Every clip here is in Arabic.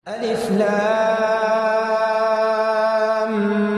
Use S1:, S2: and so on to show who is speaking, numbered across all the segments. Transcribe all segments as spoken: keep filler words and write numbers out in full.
S1: ألف لام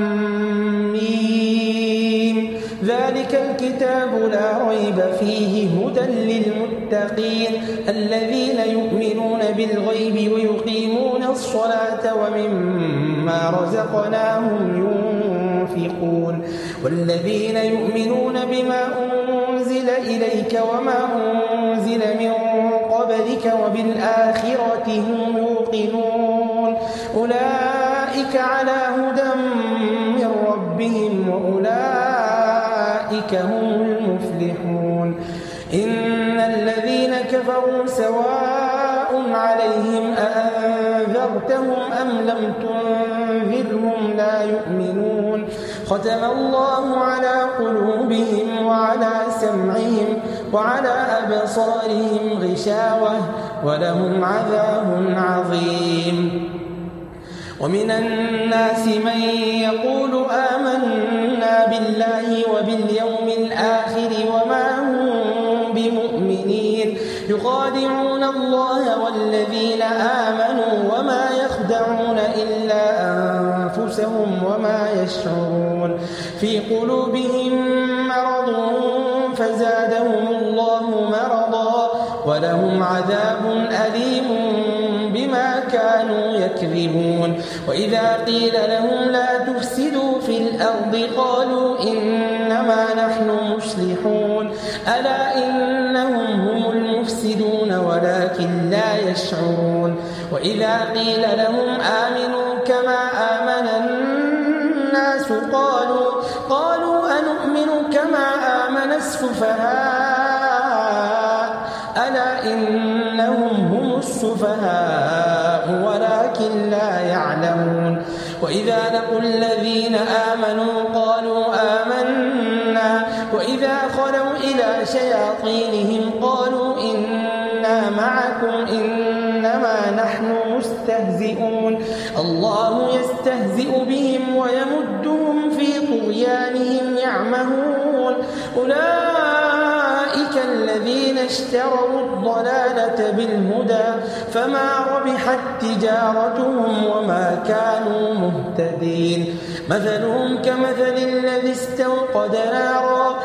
S1: ميم ذلك الكتاب لا ريب فيه هدى للمتقين الذين يؤمنون بالغيب ويقيمون الصلاة ومما رزقناهم ينفقون والذين يؤمنون بما أنزل إليك وما أنزل من قبلك وبالآخرة هم يوقنون أولئك على هدى من ربهم وأولئك هم المفلحون إن الذين كفروا سواء عليهم أأنذرتهم أم لم تنذرهم لا يؤمنون ختم الله على قلوبهم وعلى سمعهم وعلى أبصارهم غشاوة ولهم عذاب عظيم ومن الناس من يقول آمنا بالله وباليوم الآخر وما هم بمؤمنين يخادعون الله والذين آمنوا وما يخدعون إلا أنفسهم وما يشعرون في قلوبهم مرض فزادهم الله مرضا ولهم عذاب أليم بما كانوا يكذبون وإذا قيل لهم لا تفسدوا في الأرض قالوا إنما نحن مصلحون ألا إنهم هم المفسدون ولكن لا يشعرون وإذا قيل لهم آمنوا كما آمن الناس قالوا قالوا أنؤمن كما آمن السفهاء ألا إنهم هم السفهاء ولكن لا يعلمون وإذا لقوا الذين آمنوا قالوا آمنا وإذا خلوا إلى شياطينهم قالوا إنا معكم إنما نحن مستهزئون الله يستهزئ بهم ويمدهم في طغيانهم يعمهون أولئك الذين اشتروا الضلالة بالهدى فما ربحت تجارتهم وما كانوا مهتدين مثلهم كمثل الذي استوقد نارا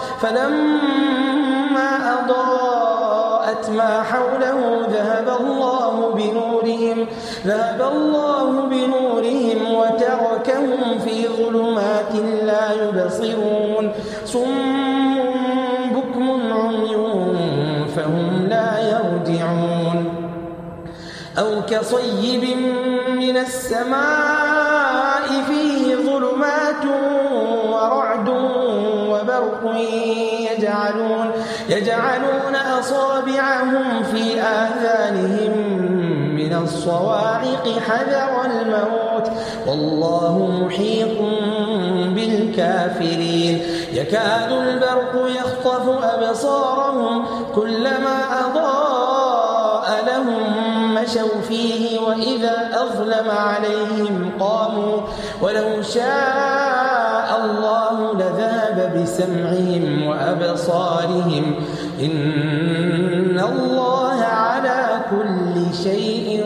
S1: فلما أضاءت ما حوله ذهب الله بنورهم ذهب الله بنورهم وتركهم في ظلمات لا يبصرون صم بكم عمي فهم لا يرجعون أو كصيب من السماء فيه ظلمات ورعد وبرق يجعلون يجعلون أصابعهم في آذانهم من الصواعق حذر الموت والله محيط بالكافرين يكاد البرق يخطف أبصارهم كلما أضاء لهم مشوا فيه وإذا أظلم عليهم قاموا ولو شاء الله لذهب بسمعهم وأبصارهم إن الله على كل شيء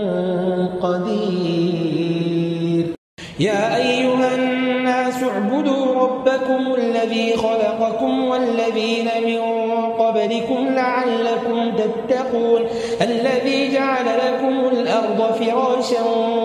S1: قدير يا أيها الناس اعبدوا ربكم الذي خلقكم والذين من قبلكم لعلكم تتقون الذي جعل لكم الأرض فراشا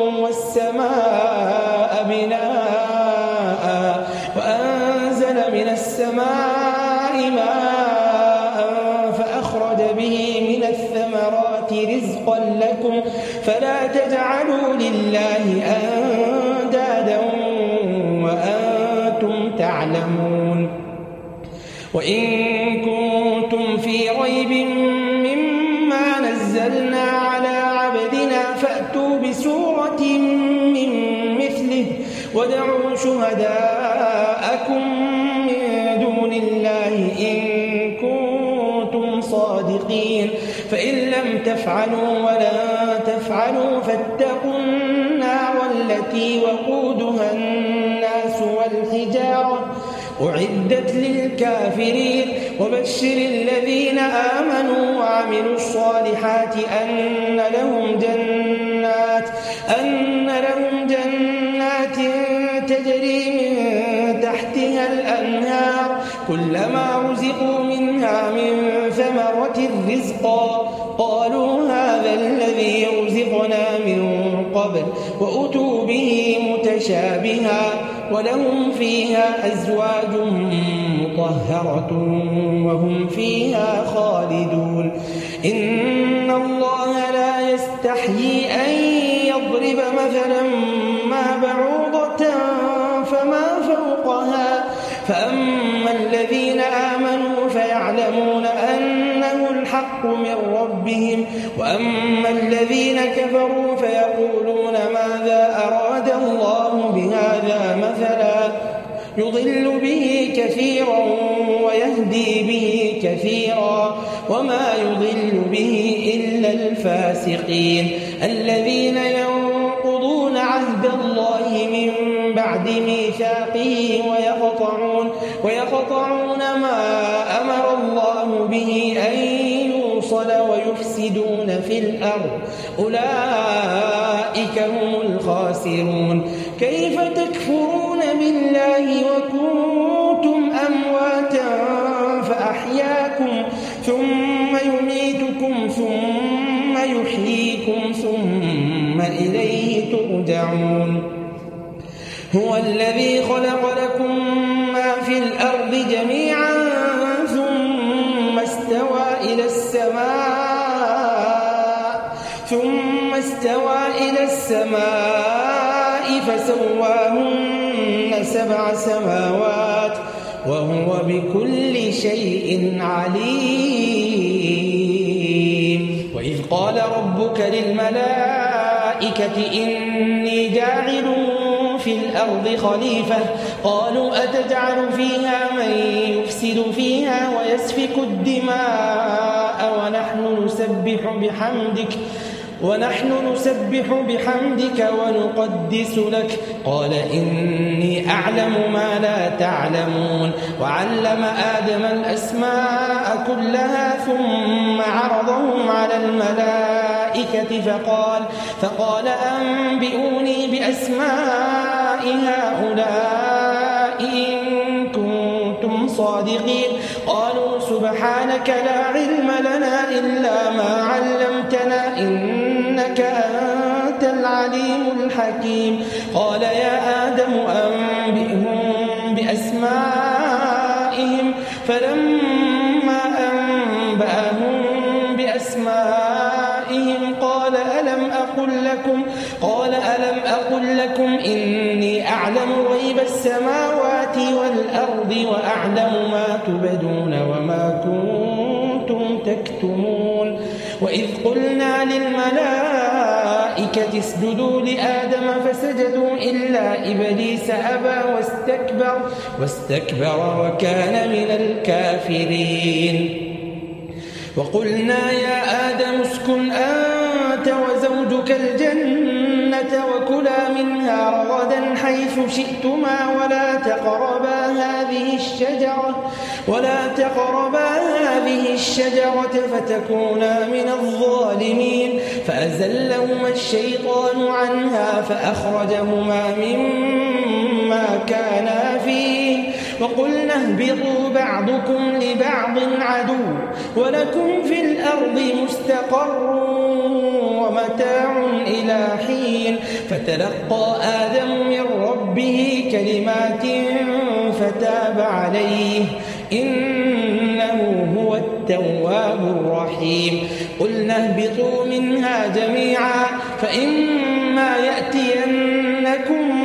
S1: والسماء بناء وأنزل من السماء ماء فأخرج به من الثمرات رزقا لكم فلا تجعلوا لله أندادا وأنتم تعلمون وإن كنتم في ريب مما نزلنا على عبدنا فأتوا بسورة من مثله ودعوا شهداءكم من دون الله إن كنتم صادقين فإن لم تفعلوا ولن تفعلوا فاتقوا النار التي وقودها الناس والحجارة أعدت للكافرين وبشر الذين آمنوا وعملوا الصالحات أن لهم جنات أن لهم جنات تجري من تحتها الأنهار كلما رزقوا منها من ثمرة رزقا قالوا هذا الذي رزقنا من قبل وأتوا به متشابها ولهم فيها أزواج مطهرة وهم فيها خالدون إن الله لا يستحيي أن يضرب مثلا ما بعوضة فما فوقها فأما الذين آمنوا فيعلمون أنه الحق من ربهم وأما الذين كفروا فيقولون ماذا أراد الله بهذا مثلا يضل به كثيرا ويهدي به كثيرا وما يضل به إلا الفاسقين الذين ينقضون عهد الله من بعد ميثاقه ويقطعون, ويقطعون ما أمر الله به أن يوصل ويفسدون في الأرض أولئك هم الخاسرون كيف تكفرون بالله وكنتم أمواتا فأحياكم ثم يميتكم ثم يحييكم ثم إليه ترجعون هو الذي خلق لكم ما في الأرض جميعا ثم استوى إلى السماء ثم استوى إلى السماء فسواهن سبع سماوات وهو بكل شيء عليم وإذ قال ربك للملائكة إني جاعل في الأرض خليفة قالوا أتجعل فيها من يفسد فيها ويسفك الدماء ونحن نسبح بحمدك ونحن نسبح بحمدك ونقدس لك قال إني أعلم ما لا تعلمون وعلم آدم الأسماء كلها ثم عرضهم على الملائكة فقال, فقال أنبئوني بأسماء هؤلاء إن كنتم صادقين قالوا سبحانك لا علم لنا إلا ما علمتنا إنك أنت العليم الحكيم قال يا آدم أنبئهم بأسمائهم فلما أنبأهم بأسمائهم قال ألم أقل لكم قال ألم أقل لكم إني أعلم غيب السماوات والأرض وأعلم ما تبدون وما كنتم تكتمون وإذ قلنا للملائكة اسجدوا لآدم فسجدوا إلا إبليس أبى واستكبر واستكبر وكان من الكافرين وقلنا يا آدم اسكن أنت وزوجك الجنة وكلا منها رغدا حيث شئتما ولا تقربا هذه الشجرة ولا تقربا هذه الشجرة فتكونا من الظالمين فأزلهما الشيطان عنها فأخرجهما مما كانا فيه وقلنا اهبطوا بعضكم لبعض عدو ولكم في الأرض مستقر ومتاع إلى حين فتلقى آدم من ربه كلمات فتاب عليه إنه هو التواب الرحيم قلنا اهبطوا منها جميعا فإما يأتينكم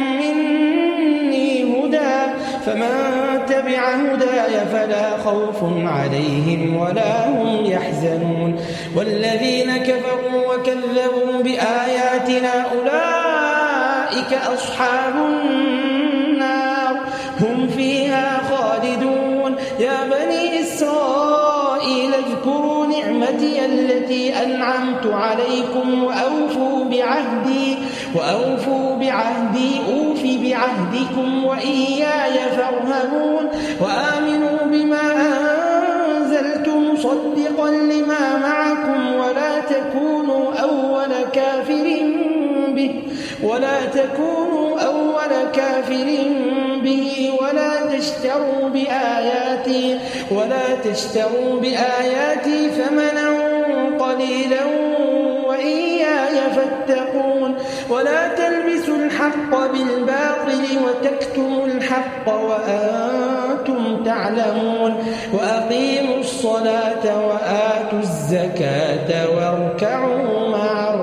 S1: مني هدى فمن تبع هداي فلا خوف عليهم ولا هم يحزنون والذين كفروا وكذبوا بآياتنا أولئك أصحاب النار هم فيها خالدون يا بني إسرائيل اذكروا نعمتي التي أنعمت عليكم وأوفوا بعهدي وأوفوا بعهدي أوف بعهدكم وإياي فارهبون وآمنوا بما أنزلت مصدقا لما معكم ولا تكونوا أول كافر به ولا تكونوا أول كافر به ولا تشتروا بآياتي ولا تشتروا بآياتي ثمنا قليلا وإياي فاتقون ولا تلبسوا الحق بالباطل وتكتموا الحق وأنتم تعلمون وأقيموا الصلاة وآتوا الزكاة واركعوا مع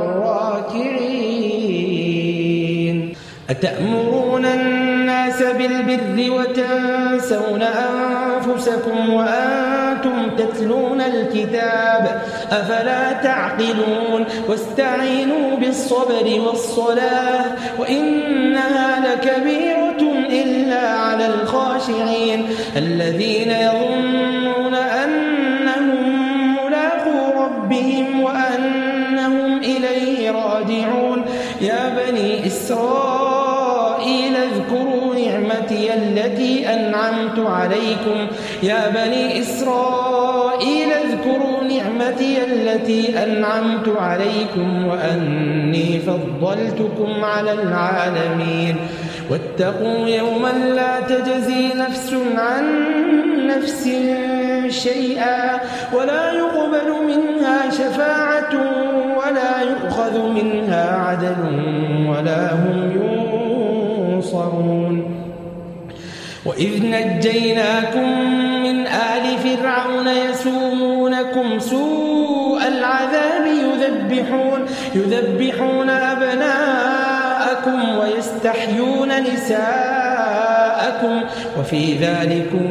S1: الراكعين أتأمرون الناس بالبر وتنسون أنفسكم وأنتم تتلون الكتاب أفلا تعقلون واستعينوا بالصبر والصلاة وإنها لكبيرة إلا على الخاشعين الذين يظنون أنهم ملاقو ربهم وأنهم إليه راجعون يا بني إسرائيل اذكروا نعمتي التي أنعمت عليكم يا بني إسرائيل اذكروا نعمتي التي أنعمت عليكم وأني فضلتكم على العالمين واتقوا يوما لا تجزي نفس عن نفس شيئا ولا يقبل منها شفاعة ولا يؤخذ منها عدل ولا هم ينصرون وإذ نجيناكم من آل فرعون يسومونكم سوء العذاب يذبحون يذبحون أبناءكم ويستحيون نساءكم وفي ذلكم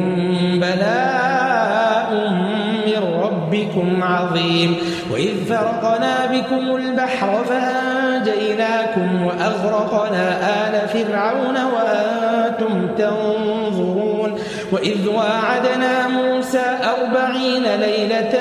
S1: بلاء من ربكم عظيم وإذ فرقنا بكم البحر فأنجيناكم وأغرقنا آل فرعون وأنتم تنظرون وإذ واعدنا موسى أربعين ليلة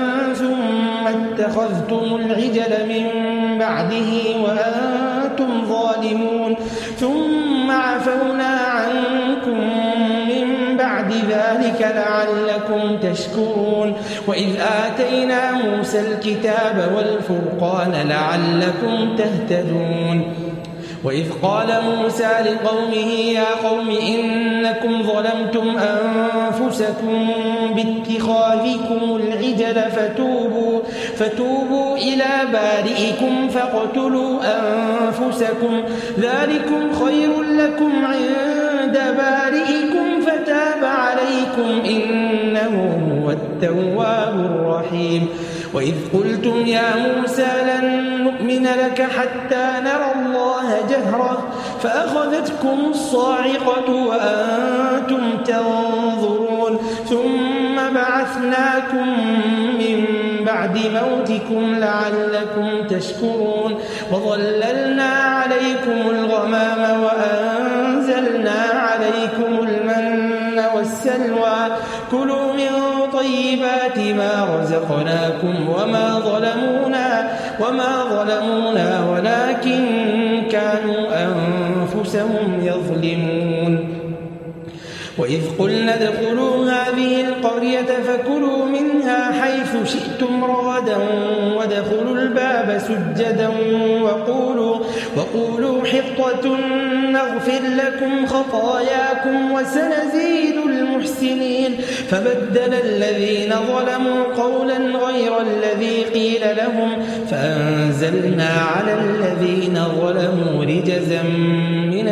S1: ثم اتخذتم العجل من بعده وأنتم ظالمون ثم عفونا عنكم من بعد ذلك لعلكم تشكرون وإذ آتينا موسى الكتاب والفرقان لعلكم تهتدون وإذ قال موسى لقومه يا قوم إنكم ظلمتم أنفسكم باتخاذكم العجل فتوبوا, فتوبوا إلى بارئكم فاقتلوا أنفسكم ذلكم خير لكم عند بارئكم فتاب عليكم إنه هو التواب الرحيم وإذ قلتم يا موسى لن نؤمن لك حتى نرى الله جهرة فأخذتكم الصاعقة وأنتم تنظرون ثم بعثناكم من بعد موتكم لعلكم تشكرون وظللنا عليكم الغمام وأنزلنا عليكم المن والسلوى كلوا من طيبات ما رزقناكم وما ظلمونا وما ظلمونا ولكن كانوا أنفسهم يظلمون وإذ قلنا ادخلوا هذه القرية فكلوا منها حيث شئتم رغدا وادخلوا الباب سجدا وقولوا, وقولوا حطة نغفر لكم خطاياكم وسنزيد المحسنين فبدل الذين ظلموا قولا غير الذي قيل لهم فأنزلنا على الذين ظلموا رجزا من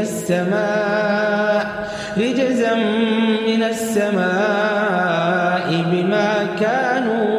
S1: السماء رجزا من السماء بما كانوا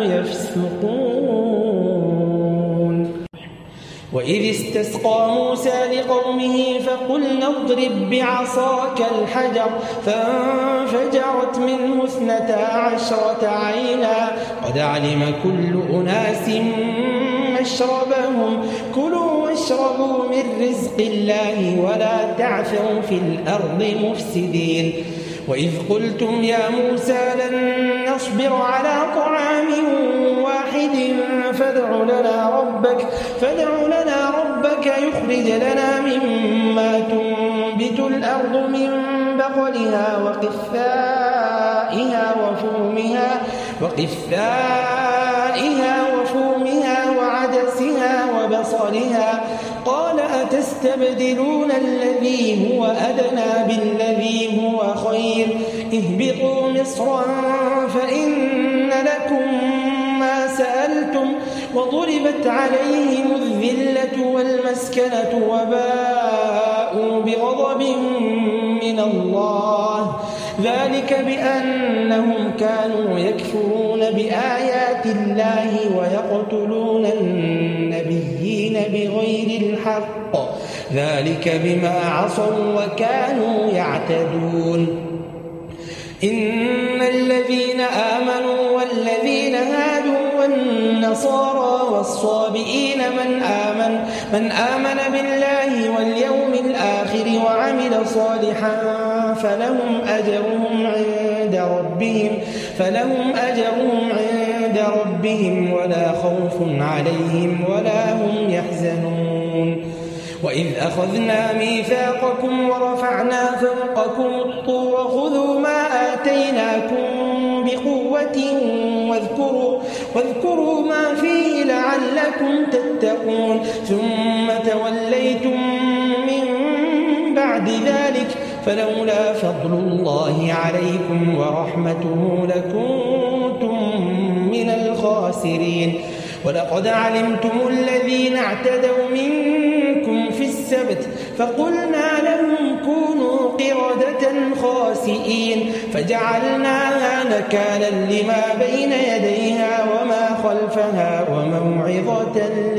S1: يفسقون وإذ استسقى موسى لقومه فقلنا اضرب بعصاك الحجر فانفجرت منه اثنتا عشرة عينا قد علم كل أناس مشربهم كلوا واشربوا من رزق الله ولا تعثوا في الأرض مفسدين وإذ قلتم يا موسى لن نصبر على طعام واحد فادع لنا ربك فادع لنا ربك يخرج لنا مما تنبت الأرض من بقلها وقثائها وفومها وقثائها وفومها وعدسها صالحا قال أتستبدلون الذي هو أدنى بالذي هو خير اهبطوا مصرا فإن لكم ما سألتم وضربت عليهم الذلة والمسكنة وباءوا بغضب من الله ذلك بأنهم كانوا يكفرون بآيات الله ويقتلون النبيين بغير الحق ذلك بما عصوا وكانوا يعتدون إن الذين آمنوا والذين هادوا والنصارى والصابئين من آمن من آمن بالله واليوم الآخر وعمل صالحا فلهم أجرهم عند ربهم فلهم أجرهم عند ربهم ولا خوف عليهم ولا هم يحزنون وإذ أخذنا ميثاقكم ورفعنا فوقكم الطور خذوا ما آتيناكم بقوة واذكروا, واذكروا ما فيه لعلكم تتقون ثم توليتم من بعد ذلك فلولا فضل الله عليكم ورحمته لكنتم من الخاسرين ولقد علمتم الذين اعتدوا منكم في السبت فقلنا لهم كونوا قردة خاسئين فجعلناها نكالا لما بين يديها وما خلفها وموعظة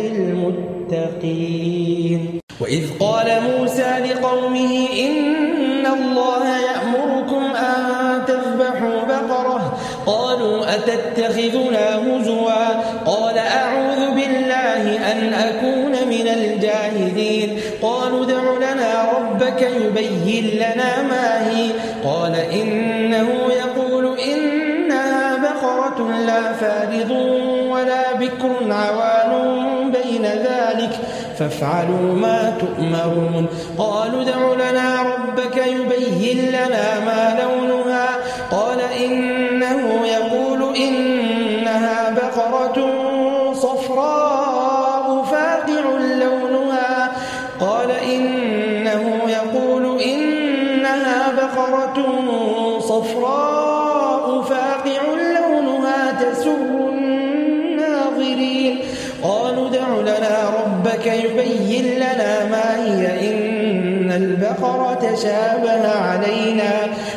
S1: للمتقين وإذ قال موسى لقومه إن الله يأمركم أن تذبحوا بقرة قالوا أتتخذنا هزوا قال أعوذ بالله أن أكون من الجاهلين قالوا ادع لنا ربك يبين لنا ما هي قال إنه يقول إنها بقرة لا فارض ولا بكر عوان بين ذلك فافعلوا ما تؤمرون قالوا ادع لنا ربك يبين لنا ما لونها قال إنه يقول إنها بقرة صفراء فاقع لونها قال إنه يقول إنها بقرة صفراء فاقع لونها تسر الناظرين قالوا ادع لنا ربك يبين لنا ما هي إن البقرة شابه علينا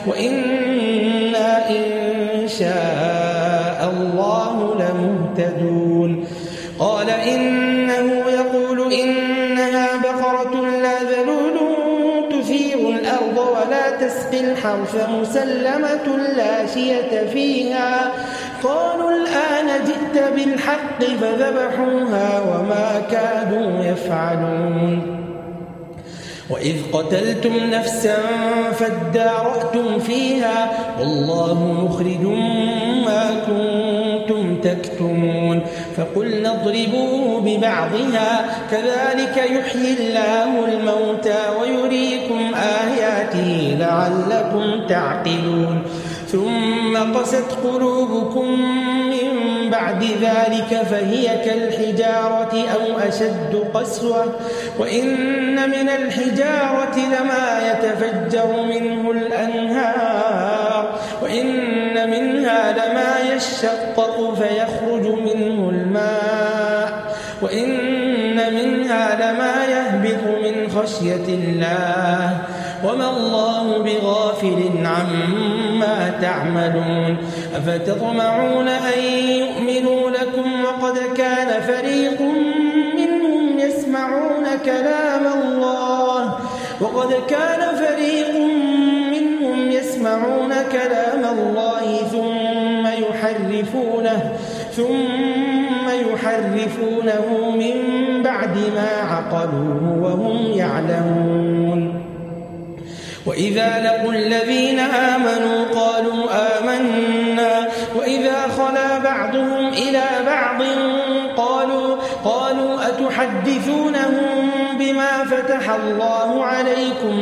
S1: وإنا إن شاء الله لمهتدون قال إنه يقول إنها بقرة لا ذلول تثير الأرض ولا تسقي الحرث مسلمة لا شية فيها قالوا الآن جئت بالحق فذبحوها وما كادوا يفعلون وإذ قتلتم نفسا فادارأتم فيها والله مخرج ما كنتم تكتمون فقلنا اضربوه ببعضها كذلك يحيي الله الموتى ويريكم آياته لعلكم تعقلون ثم قست قلوبكم من بعد ذلك فهي كالحجارة أو أشد قسوة وإن من الحجارة لما يتفجر منه الأنهار وإن منها لما يشقق فيخرج منه الماء وإن منها لما يهبط من خشية الله وما الله بغافل عما تعملون أفتطمعون أن يؤمنوا لكم وقد كان فريق منهم يسمعون كلام الله وقد كان فريق منهم يسمعون كلام الله ثم يحرفونه ثم يحرفونه من بعد ما عقلوه وهم يعلمون وإذا لقوا الذين آمنوا قالوا آمنا وإذا خلا بعضهم إلى بعض قالوا قالوا أتحدثونهم بما فتح الله عليكم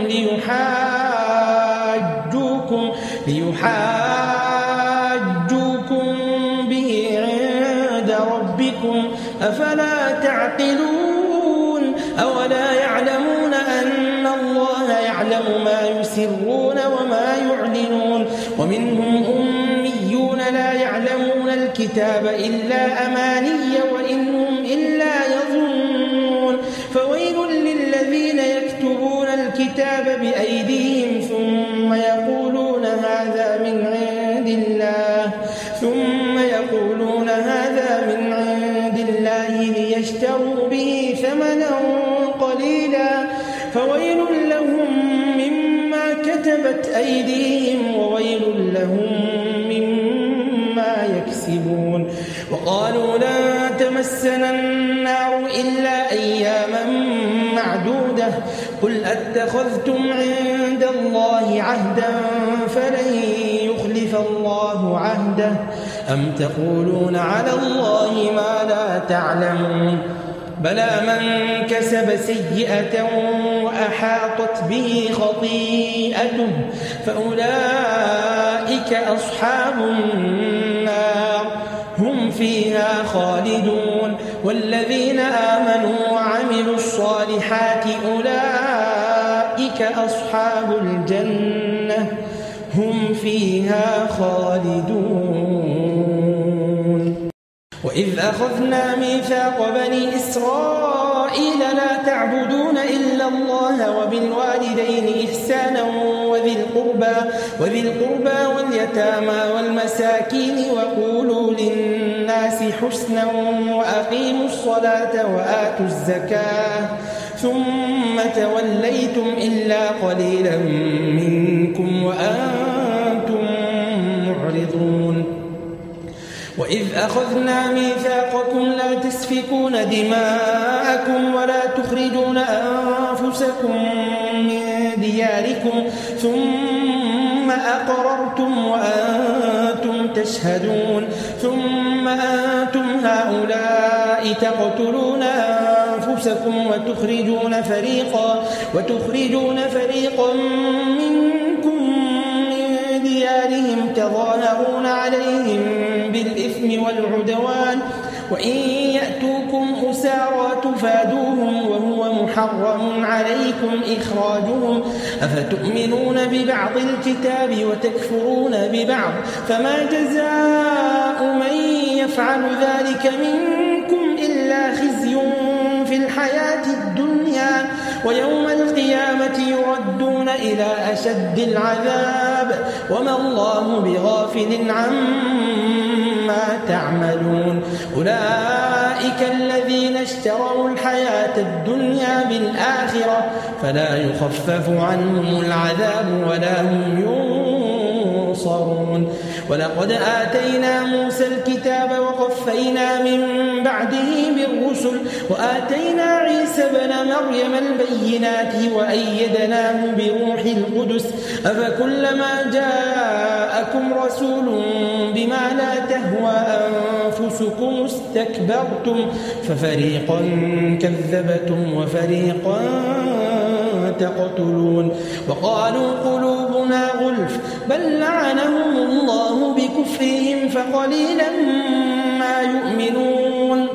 S1: ليحاجوكم ليحاجوكم به عند ربكم أفلا تعقلون أولا يعلمون أن الله يعلم ما يسرون وما يعلنون ومنهم أميون لا يعلمون الكتاب إلا أماني وإن هم إلا يظنون فويل للذين يكتبون الكتاب بأيديهم ثم يقولون هذا من عند الله ثم يقولون هذا من عند الله ليشتروا به ثمنا قليلا فويل لهم مما كتبت أيديهم وويل لهم مما يكسبون وقالوا لن تمسنا النار إلا أياما معدودة قل أتخذتم عند الله عهدا فلن يخلف الله عهده أم تقولون على الله ما لا تعلمون بلى من كسب سيئة وأحاطت به خطيئته فأولئك أصحاب النار هم فيها خالدون والذين آمنوا وعملوا الصالحات أولئك أصحاب الجنة هم فيها خالدون وإذ أخذنا ميثاق بني إسرائيل لا تعبدون إلا الله وبالوالدين إحسانا وذي القربى وذي القربى واليتامى والمساكين وقولوا للناس حسنا وأقيموا الصلاة وآتوا الزكاة ثم توليتم إلا قليلا منكم وأنتم معرضون وإذ أخذنا ميثاقكم لا تسفكون دماءكم ولا تخرجون أنفسكم من دياركم ثم أقررتم وأنتم تشهدون ثم أنتم هؤلاء تقتلون أنفسكم وتخرجون فريقا وتخرجون فريقا منكم من ديارهم تظاهرون عليهم بالإثم والعدوان وإن يأتوكم أسارى تفادوهم وهو محرم عليكم إخراجهم أفتؤمنون ببعض الكتاب وتكفرون ببعض فما جزاء من يفعل ذلك منكم إلا خزي في الحياة الدنيا ويوم القيامة يردون إلى أشد العذاب وما الله بغافل عما تعملون أولئك الذين اشتروا الحياة الدنيا بالآخرة فلا يخفف عنهم العذاب ولا هم ينصرون ولقد آتينا موسى الكتاب وقفينا من بعده بالرسل وآتينا عيسى بن مريم البينات وأيدناه بروح القدس أفكلما جاءكم رسول بما لا تهوى أنفسكم استكبرتم ففريقا كذبتم وفريقا تقتلون وقالوا قلوبنا غلف بل لعنهم الله بكفرهم فقليلا ما يؤمنون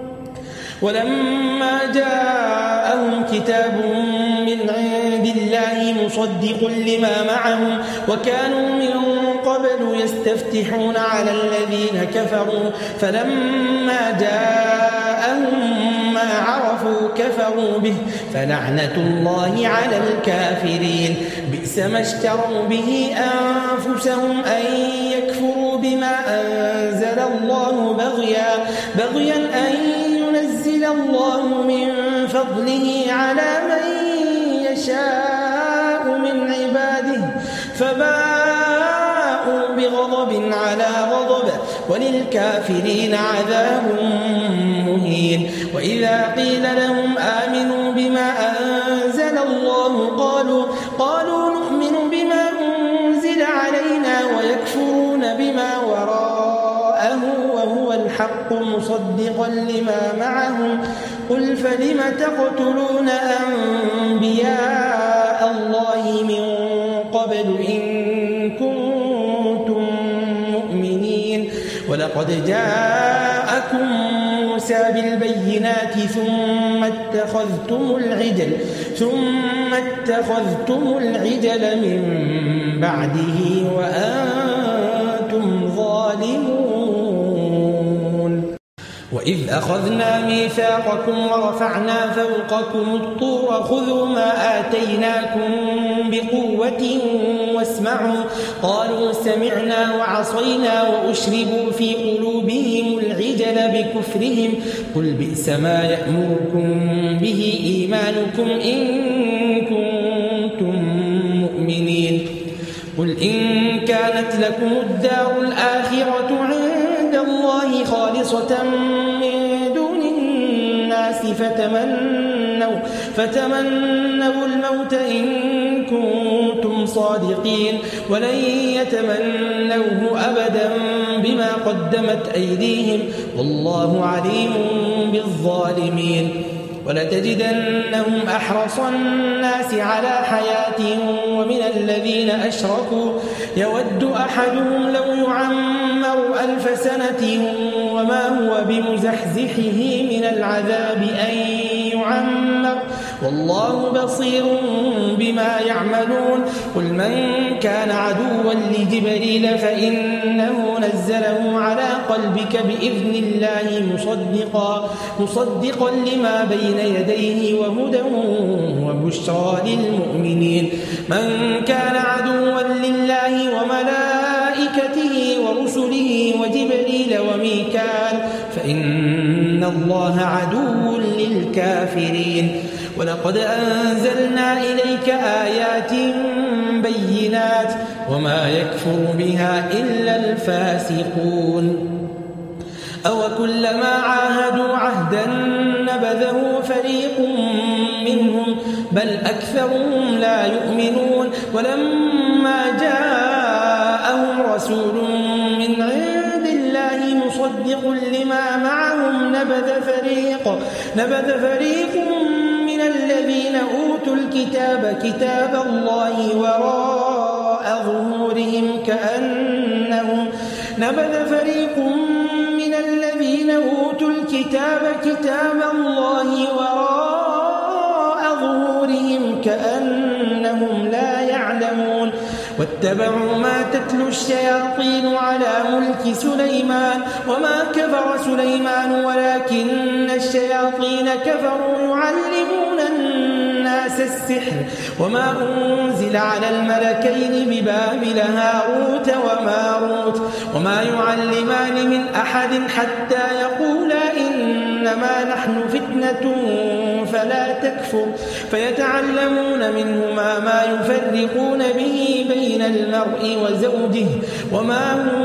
S1: ولما جاءهم كتاب من عند الله مصدق لما معهم وكانوا من قبل يستفتحون على الذين كفروا فلما جاءهم ما عرفوا كفروا به فلعنة الله على الكافرين بئس ما اشتروا به أنفسهم أن يكفروا بما أنزل الله بغيا بغيا أن ينزل الله من فضله على من يشاء من عباده فباءوا بغضب على غضب وللكافرين عذاب مهين وإذا قيل لهم آمنوا بما أنزل الله قالوا قالوا نؤمن بما أنزل علينا ويكفرون بما وراءه وهو الحق مصدقا لما معهم قل فلم تقتلون أنبياء الله من قبل إن كنتم مؤمنين ولقد جاءكم موسى بالبينات ثم اتخذتم العجل ثم اتخذتم العجل من بعده وأنتم ظالمون وإذ أخذنا ميثاقكم ورفعنا فوقكم الطور خذوا ما آتيناكم بقوة واسمعوا قالوا سمعنا وعصينا وأشربوا في قلوبهم العجل بكفرهم قل بئس ما يأمركم به إيمانكم إن كنتم مؤمنين قل إن كانت لكم الدار الآخرة عند الله خالصة من دون الناس فتمنوا, فتمنوا الموت إن كنتم صادقين ولن يتمنوه أبدا بما قدمت أيديهم والله عليم بالظالمين ولتجدنهم أحرص الناس على حياة ومن الذين أشركوا يود أحدهم لو يعمر ألف سنة وما هو بمزحزحه من العذاب أن يعمر والله بصير بما يعملون قل من كان عدوا لجبريل فإنه نزله على قلبك بإذن الله مصدقا, مصدقا لما بين يديه وهدى وبشرى للمؤمنين من كان عدوا لله وملائكته ورسله وجبريل وميكال فإن الله عدو للكافرين ولقد أنزلنا إليك آيات بينات وما يكفر بها إلا الفاسقون أو كلما عاهدوا عهدا نبذه فريق منهم بل أكثرهم لا يؤمنون ولما جاءهم رسول من عند الله مصدق لما معهم نبذ فريق, نبذ فريق من الذين أوتوا الكتاب كتاب الله وراء ظهورهم كأنهم نبذ فريق من الذين أوتوا الكتاب كتاب الله وراء ظهورهم كأنهم لا يعلمون واتبعوا ما تتلو الشياطين على ملك سليمان وما كفر سليمان ولكن الشياطين كفروا يعلمون الناس السحر وما أنزل على الملكين ببابل هاروت وماروت وما يعلمان من أحد حتى يقولا إنما نحن فتنة فلا تكفر فيتعلمون منهما ما يفرقون به بين المرء وزوجه وما هم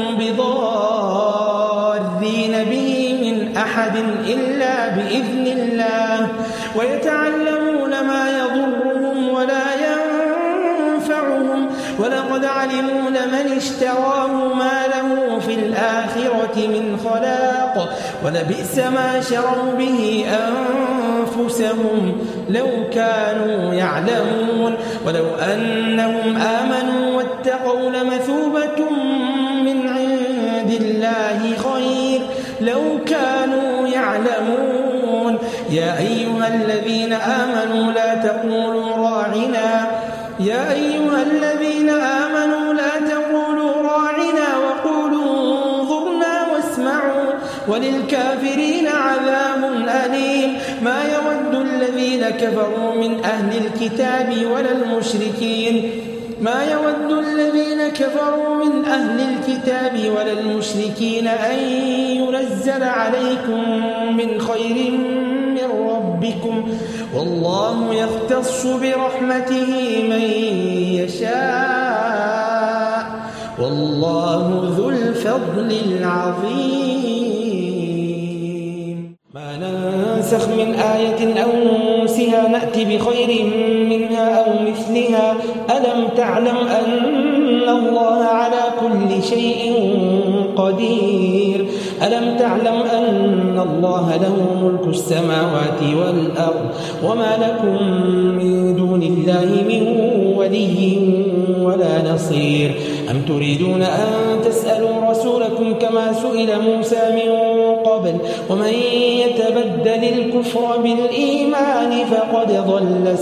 S1: بضارين به من أحد إلا بإذن الله ويتعلمون ما يضرهم ولا ينفعهم ولقد علموا لمن اشتراه ما له في الآخرة من خلاق ولبئس ما شروا به أنفسهم لو كانوا يعلمون ولو أنهم آمنوا واتقوا لمثوبة من عند الله خير لو كانوا يعلمون يا أيها الذين آمنوا لا تقولوا راعنا يا أيها الذين آمنوا لا تقولوا راعنا وقولوا انظرنا واسمعوا وللكافرين عذاب أليم ما يود الذين كفروا من أهل الكتاب ولا المشركين ما يود الذين كفروا من أهل الكتاب ولا المشركين أن ينزل عليكم من خير من ربكم والله يختص برحمته من يشاء والله ذو الفضل العظيم ما ننسخ من آية أو ننسها نأتي بخير منها أو مثلها ألم تعلم أن الله على كل شيء قدير ألم تعلم أن الله له ملك السماوات والأرض وما لكم من دون الله من ولي ولا نصير أم تريدون أن تسألوا رسولكم كما سئل موسى من قبل قبل ومن يتبدل الكفر بالإيمان فقد ضل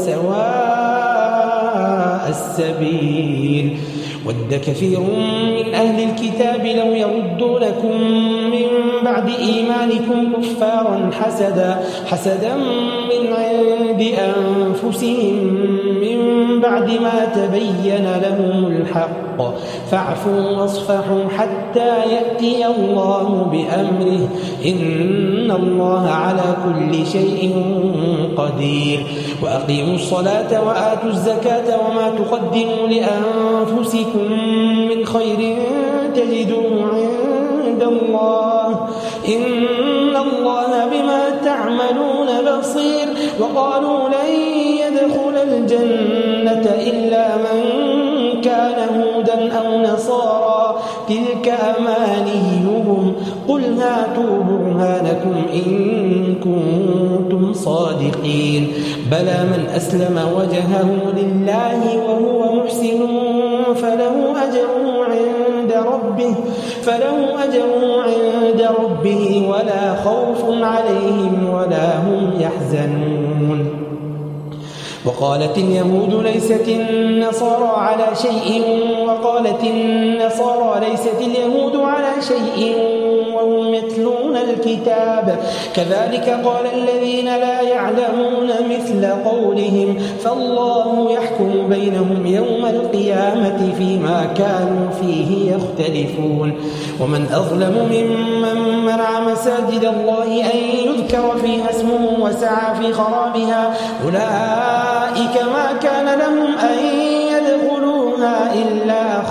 S1: سواء السبيل ود كثير من أهل الكتاب لو يردونكم من بعد إيمانكم كفارا حسدا حسدا من عند أنفسهم من بعد ما تبين لهم الحق فاعفوا واصفحوا حتى يأتي الله بأمره إن الله على كل شيء قدير وأقيموا الصلاة وآتوا الزكاة وما تقدموا لأنفسكم من خير تجدوه عند الله إن الله بما تعملون بصير وقالوا لن يدخل الجنة إلا من كان هودا أو نصارى تلك أمانيهم قل هاتوا برهانكم إن كنتم صادقين بلى من أسلم وجهه لله وهو محسن فله أجره عند ربه فله أجره عند ربه ولا خوف عليهم ولا هم يحزنون وقالت اليهود ليست النصارى على شيء وقالت النصارى ليست اليهود على شيء وهم يتلون الكتاب كذلك قال الذين لا يعلمون مثل قولهم فالله يحكم بينهم يوم القيامة فيما كانوا فيه يختلفون ومن أظلم ممن منع مساجد الله أن يذكر فيها اسمه وسعى في خرابها أولئك ما كان لهم أن يدخلوها إلا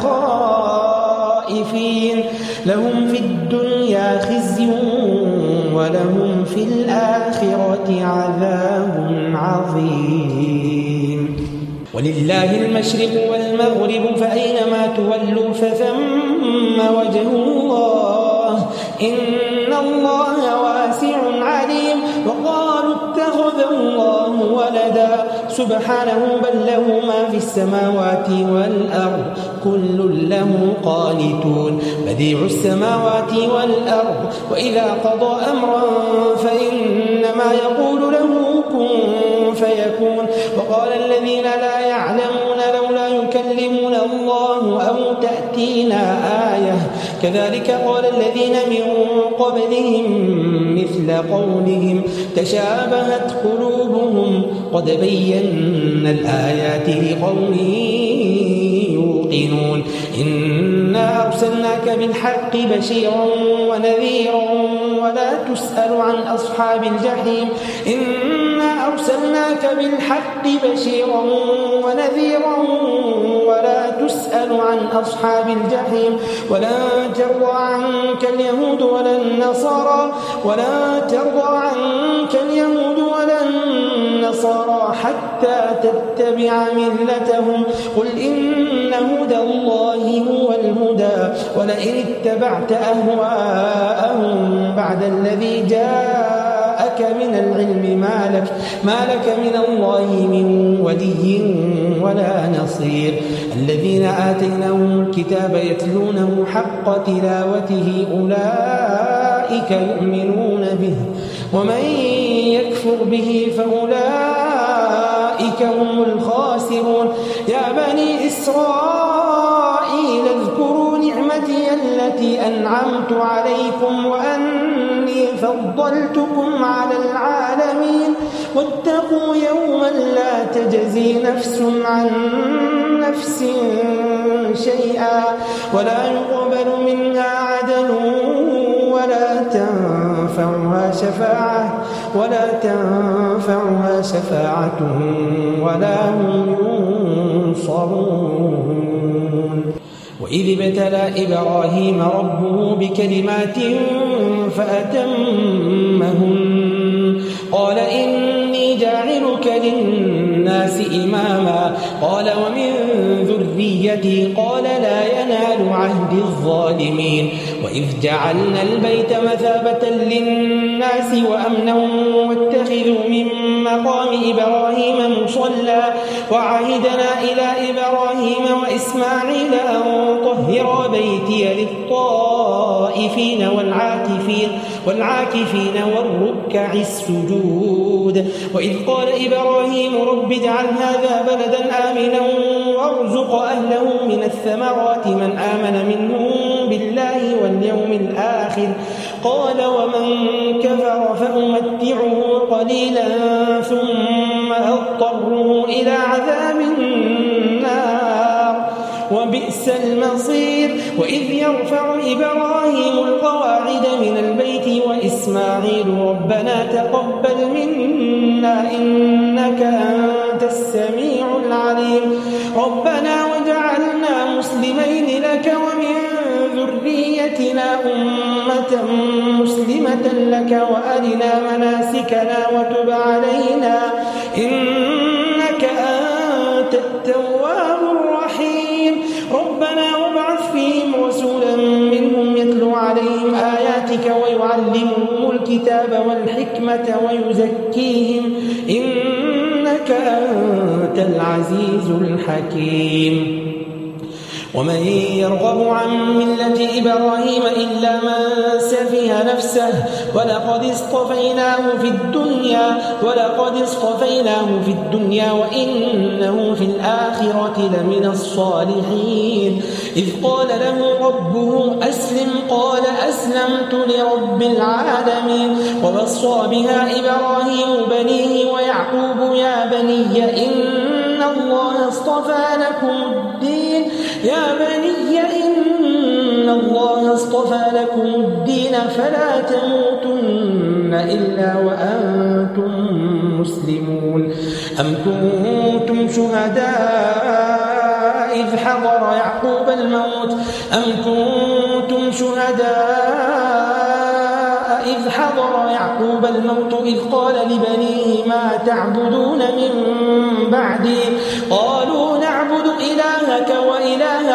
S1: خائفين لهم في الدنيا خزي ولهم في الآخرة عذاب عظيم ولله المشرق والمغرب فأينما تولوا فثم وجه الله إن الله واسع عليم وقالوا اتخذ الله ولدا سبحانه بل له ما في السماوات والأرض كل له قانتون بديع السماوات والأرض وإذا قضى أمرا فإنما يقول له كن فيكون وقال الذين لا يعلمون لولا يكلمون الله أو تأتينا آية كذلك قال الذين من قبلهم مثل قولهم تشابهت قلوبهم قد بينا الآيات لقوم يوقنون إنا أرسلناك بالحق بشيرا ونذيرا ولا تسأل عن أصحاب الجحيم إنا أرسلناك بالحق بشيرا ونذيرا ولا تسأل عن أصحاب الجحيم ولن ترضى عنك اليهود ولا النصارى ولا ترضى عنك اليهود ولا النصارى حتى تتبع ملتهم قل إن هدى الله هو الهدى ولئن اتبعت أهواءهم بعد الذي جاءك من العلم ما لك, ما لك من الله من ولي ولا نصير الذين آتيناهم الكتاب يتلونه حق تلاوته أولئك يؤمنون به ومن يكفر به فأولئك هم الخاسرون يا بني إسرائيل اذكروا نعمتي التي أنعمت عليكم وأني فضلتكم على العالمين واتقوا يوما لا تجزي نفس عن نفس شيئا ولا يقبل منها عدل ولا تنفعها شفاعة ولا تنفعها شفاعة ولا هم ينصرون وإذ ابتلى إبراهيم ربه بكلمات فأتمهن قال إني جاعلك للناس إماما قال ومن ذريتي ذريتي قال لا ينال عهد الظالمين وإذ جعلنا البيت مثابة للناس وأمنا واتخذوا من مقام إبراهيم مصلى وعهدنا إلى إبراهيم وإسماعيل أن طهرا بيتي للطائفين والعاكفين والعاكفين والركع السجود وإذ قال إبراهيم رب اجعل هذا بلدا آمنا وارزق أهله من الثمرات من آمن منهم بالله واليوم الآخر قال ومن كفر فأمتعه قليلا ثم أضطره إلى عذاب النار وبئس المصير وإذ يرفع إبراهيم القواعد من البيت وإسماعيل ربنا تقبل منا إنك أنت السميع العليم ربنا وجعلنا مسلمين لك ومن ذريتنا أمة مسلمة لك وأرنا مناسكنا وتب علينا إنك أنت التواب الرحيم ربنا وابعث فيهم رسولا منهم يتلو عليهم آياتك ويعلمهم الكتاب والحكمة ويزكيهم إنك أنت العزيز الحكيم ومن يرغب عن ملة إبراهيم إلا من سفه نفسه ولقد اصطفيناه في الدنيا ولقد اصطفيناه في الدنيا وإنه في الآخرة لمن الصالحين إذ قال له ربه أسلم قال أسلمت لرب العالمين ووصى بها إبراهيم بنيه ويعقوب يا بني إن الله اصطفى لكم الدين يا بني إن الله اصطفى لكم الدين فلا تموتن إلا وأنتم مسلمون أم كنتم شهداء إذ حضر يعقوب الموت أم كنتم شهداء إذ حضر يعقوب الموت إذ قال لبنيه ما تعبدون من بعدي قالوا نعبد إلهك وإله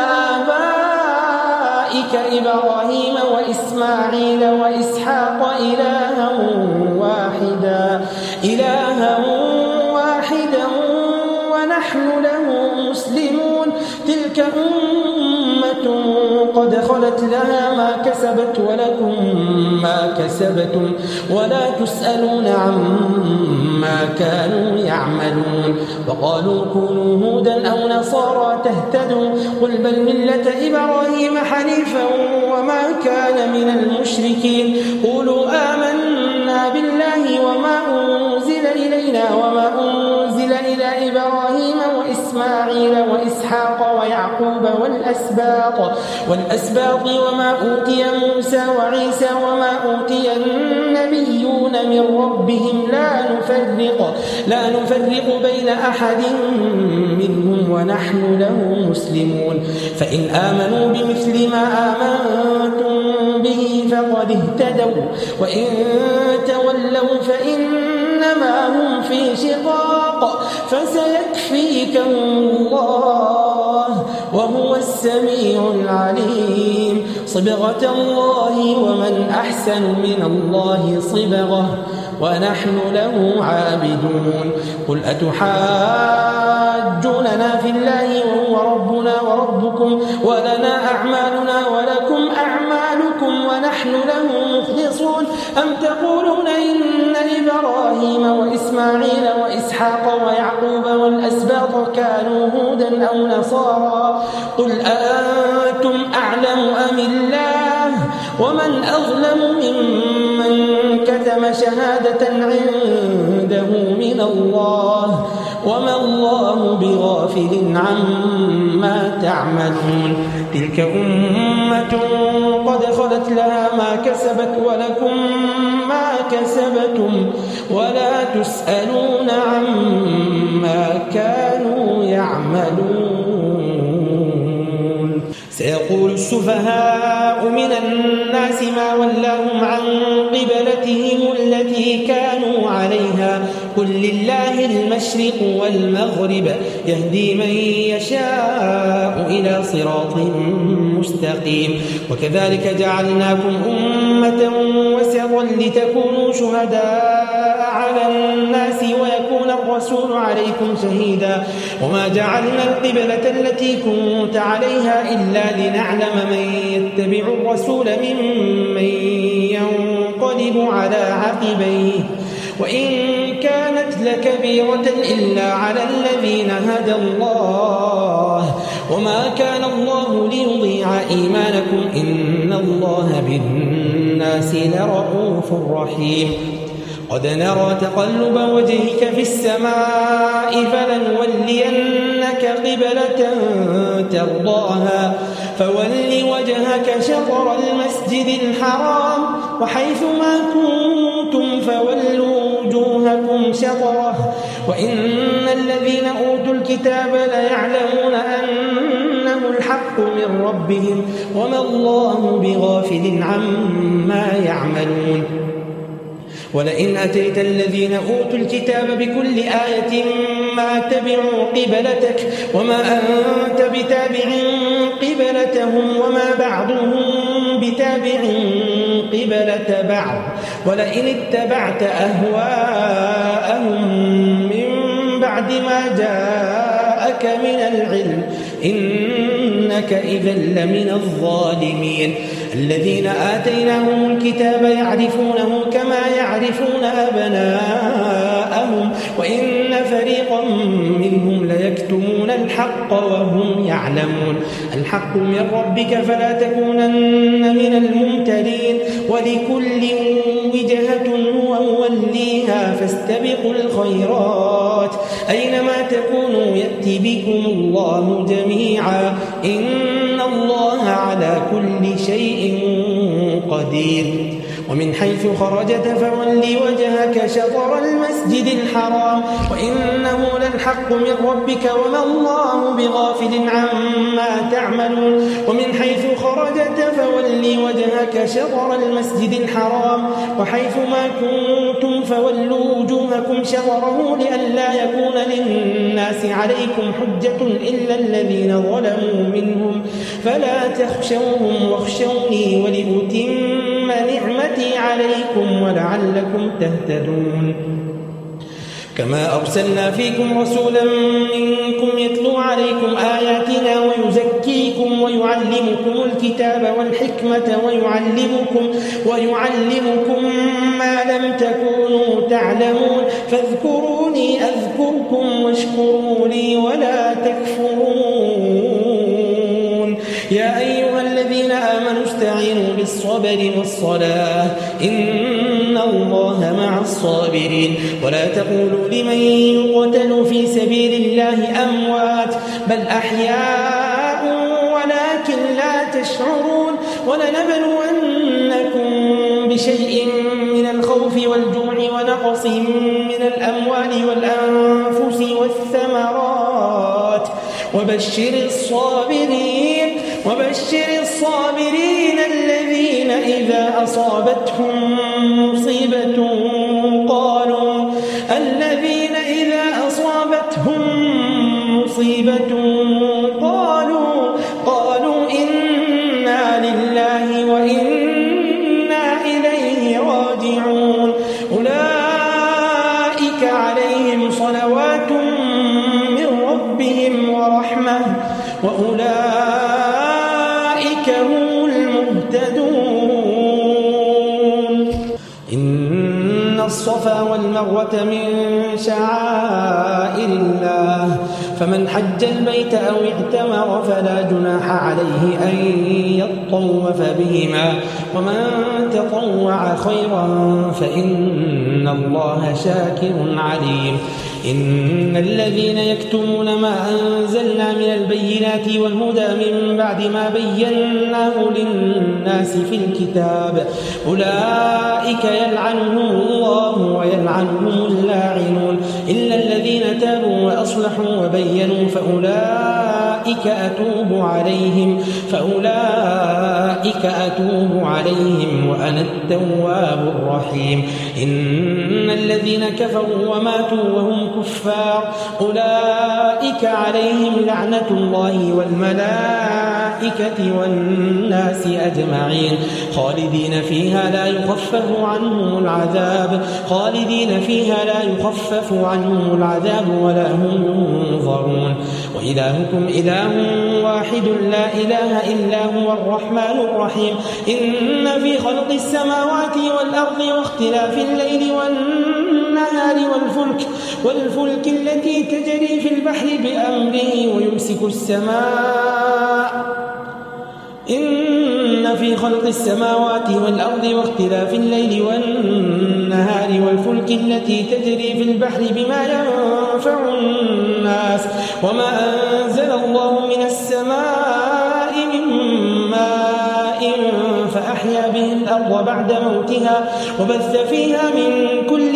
S1: آبائك إبراهيم وإسماعيل وإسحاق إلها واحدا إلها واحدا ونحن له مسلمون تلك أمة قد خلت لها ما كسبت ولكم ما كسبتم ولا تسألون عما كانوا يعملون وقالوا كونوا هودا أو نصارى تهتدوا قل بل ملة إبراهيم حنيفا وما كان من المشركين قولوا آمنا بالله وما أنزل إلينا وما أنزل إلى إبراهيم وإسماعيل وإسحاق ويعقوب والأسباط والأسباط وما أوتي موسى وعيسى وما أوتي النبيون من ربهم لا نفرق لا نفرق بين أحد منهم ونحن له مسلمون فإن آمنوا بمثل ما آمنتم به فقد اهتدوا وإن تولوا فإنما هم في شقاق فسيكفيكهم الله وهو السميع العليم صبغة الله ومن أحسن من الله صبغة ونحن له عابدون قل أتحاجوننا في الله وهو ربنا وربكم ولنا أعمالنا ولكم أعمالكم ونحن له مخلصون أم تقولون إن إبراهيم وإسماعيل وإسحاق ويعقوب والأسباط كانوا هودا أو نصارى قل أأنتم أعلم أم الله ومن أظلم ممن كتم شهادة عنده من الله وما الله بغافل عما تعملون تلك أمة قد خلت لها ما كسبت ولكم ما كسبتم ولا تسألون عما كانوا يعملون سيقول السفهاء من الناس ما ولاهم عن قبلتهم التي كانوا عليها قل لله المشرق والمغرب يهدي من يشاء إلى صراط مستقيم وكذلك جعلناكم أمة وسطا لتكونوا شهداء على الناس ويكون الرسول عليكم شهيدا وما جعلنا القبلة التي كنت عليها إلا لنعلم من يتبع الرسول ممن ينقلب على عقبيه وإن كانت لكبيرة إلا على الذين هدى الله وما كان الله ليضيع إيمانكم إن الله بالناس لرؤوف رحيم قد نرى تقلب وجهك في السماء فلنولينك قبلة ترضاها فول وجهك شطر المسجد الحرام وحيث ما كنتم فولوا وجوهكم شطره وإن الذين أوتوا الكتاب ليعلمون أنه الحق من ربهم وما الله بغافل عما يعملون ولئن أتيت الذين أوتوا الكتاب بكل آية ما تبعوا قبلتك وما أنت بتابع قبلتهم وما بعضهم بتابع قبلة بعض ولئن اتبعت أهواءهم من بعد ما جاءك من العلم إنك إذا لمن الظالمين الذين آتيناهم الكتاب يعرفونه كما يعرفون أبناءهم وإن فريقا منهم ليكتمون الحق وهم يعلمون الحق من ربك فلا تكونن من الممترين ولكل وجهة هو موليها فاستبقوا الخيرات أينما تكونوا يأتي بكم الله جميعا إن الله على كل شيء قدير ومن حيث خرجت فول وجهك شطر المسجد الحرام وإنه للحق من ربك وما الله بغافل عما تعملون ومن حيث خرجت فول وجهك شطر المسجد الحرام وحيث ما كنتم فولوا وجوهكم شطره لئلا يكون للناس عليكم حجة إلا الذين ظلموا منهم فلا تخشوهم واخشوني ولأتم نعمتي عليكم ولعلكم تهتدون كما أرسلنا فيكم رسولا منكم يتلو عليكم آياتنا ويزكيكم ويعلمكم الكتاب والحكمة ويعلمكم ويعلمكم ما لم تكونوا تعلمون فاذكروني أذكركم واشكروا لي ولا تكفرون يا أيها الذين آمنوا استعينوا بالصبر والصلاة إن الله مع الصابرين ولا تقولوا لمن يقتل في سبيل الله أموات بل أحياء ولكن لا تشعرون ولنبلونكم بشيء من الخوف والجوع ونقص من الأموال والأنفس والثمرات وبشر الصابرين وبشر الصابرين الذين إذا أصابتهم مصيبة قالوا الذين إذا أصابتهم مصيبة قالوا قالوا إنا لله وإنا إليه راجعون أولئك عليهم صلوات من ربهم ورحمة وأولئك هم المهتدون إن الصفا والمروة من شعائر الله فمن حج البيت أو اعتمر فلا جناح عليه أن يطوف بهما ومن تطوع خيرا فإن الله شاكر عليم إن الذين يكتمون ما أنزلنا من البينات والهدى من بعد ما بيناه للناس في الكتاب أولئك يلعنهم الله ويلعنهم اللاعنون إلا الذين تابوا وأصلحوا وبينوا فأولئك أتوب عليهم فأولئك أتوب عليهم وأنا التواب الرحيم إن الذين كفروا وماتوا وهم كفار أولئك عليهم لعنة الله والملائكة والناس أجمعين خالدين فيها لا يخفف عنهم العذاب خالدين فيها لا يخفف عنهم العذاب ولا هم ينظرون وإلهكم إله واحد لا إله إلا هو الرحمن الرحيم إن في خلق السماوات والأرض واختلاف الليل والنهار والفلك والفلك التي تجري في البحر بأمره ويمسك السماء إن في خلق السماوات والأرض واختلاف الليل والنهار والفلك التي تجري في البحر بما ينفع الناس وما أنزل الله من السماء من ماء فأحيا به الأرض بعد موتها وبث فيها من كل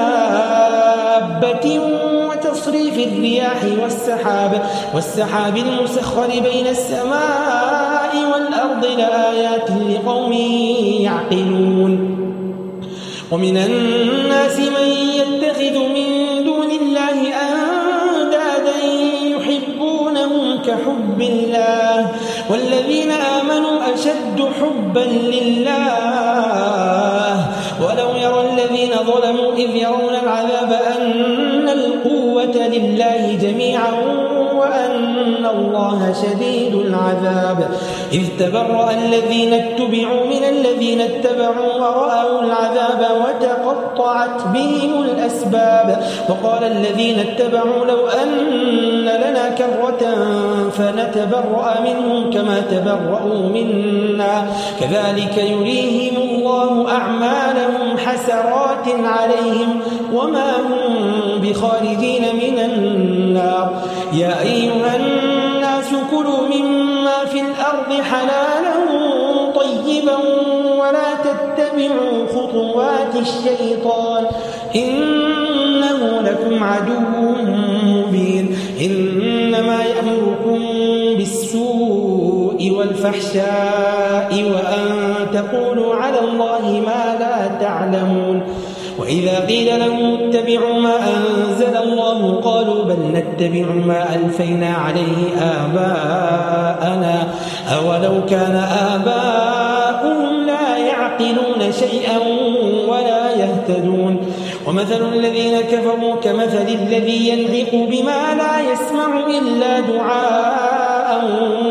S1: دابة وتصريف الرياح والسحاب والسحاب المسخر بين السماء والأرض لآيات لقوم يعقلون ومن الناس من يتخذ من دون الله أندادا يحبونهم كحب الله والذين آمنوا أشد حبا لله ولو يرى الذين ظلموا إذ يرون العذاب أن القوة لله جميعا وأن الله شديد العذاب إذ تبرأ الذين اتبعوا من الذين اتبعوا ورأوا العذاب وتقطعت بهم الأسباب وقال الذين اتبعوا لو أن لنا كرة فنتبرأ منهم كما تبرأوا منا كذلك يريهم الله أعمالهم حسرات عليهم وما هم بخارجين من النار يا أيها الناس كلوا مما في الأرض حلالا طيبا ولا تتبعوا خطوات الشيطان إنه لكم عدو مبين إنما يأمركم بالسوء والفحشاء وأن تقولوا على الله ما لا تعلمون وإذا قيل لهم اتبعوا ما أنزل الله قالوا بل نتبع ما ألفينا عليه آباءنا أولو كان آباؤهم لا يعقلون شيئا ولا يهتدون ومثل الذين كفروا كمثل الذي ينعق بما لا يسمع إلا دعاء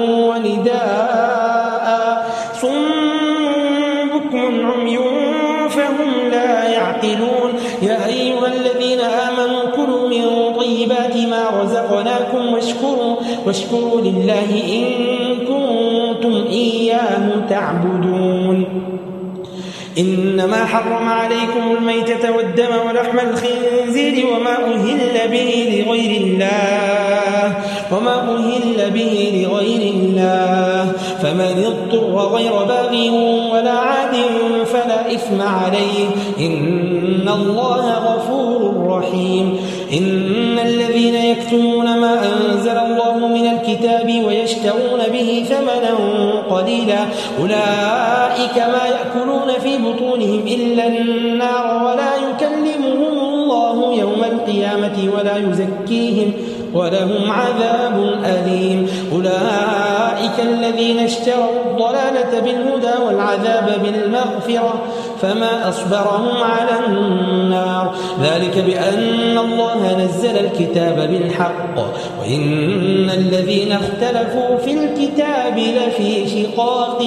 S1: ونداء صم بكم عمي فهم لا يعقلون يا أيها الذين آمنوا كلوا من طيبات ما رزقناكم واشكروا, واشكروا لله إن كنتم إياه تعبدون إنما حرم عليكم الميتة والدم ولحم الخنزير وما أهل به لغير الله وما أهل به لغير الله فمن اضطر غير باغ ولا عاد فلا إثم عليه إن الله غفور رحيم إن الذين يكتمون ما أنزل الله من الكتاب ويشترون به ثمنا قليلا أولئك ما يأكلون في بطونهم إلا النار ولا يكلمهم الله يوم القيامة ولا يزكيهم ولهم عذاب أليم أولئك الذين اشتروا الضلالة بالهدى والعذاب بالمغفرة فما أصبرهم على النار ذلك بأن الله نزل الكتاب بالحق وإن الذين اختلفوا في الكتاب لفي شقاق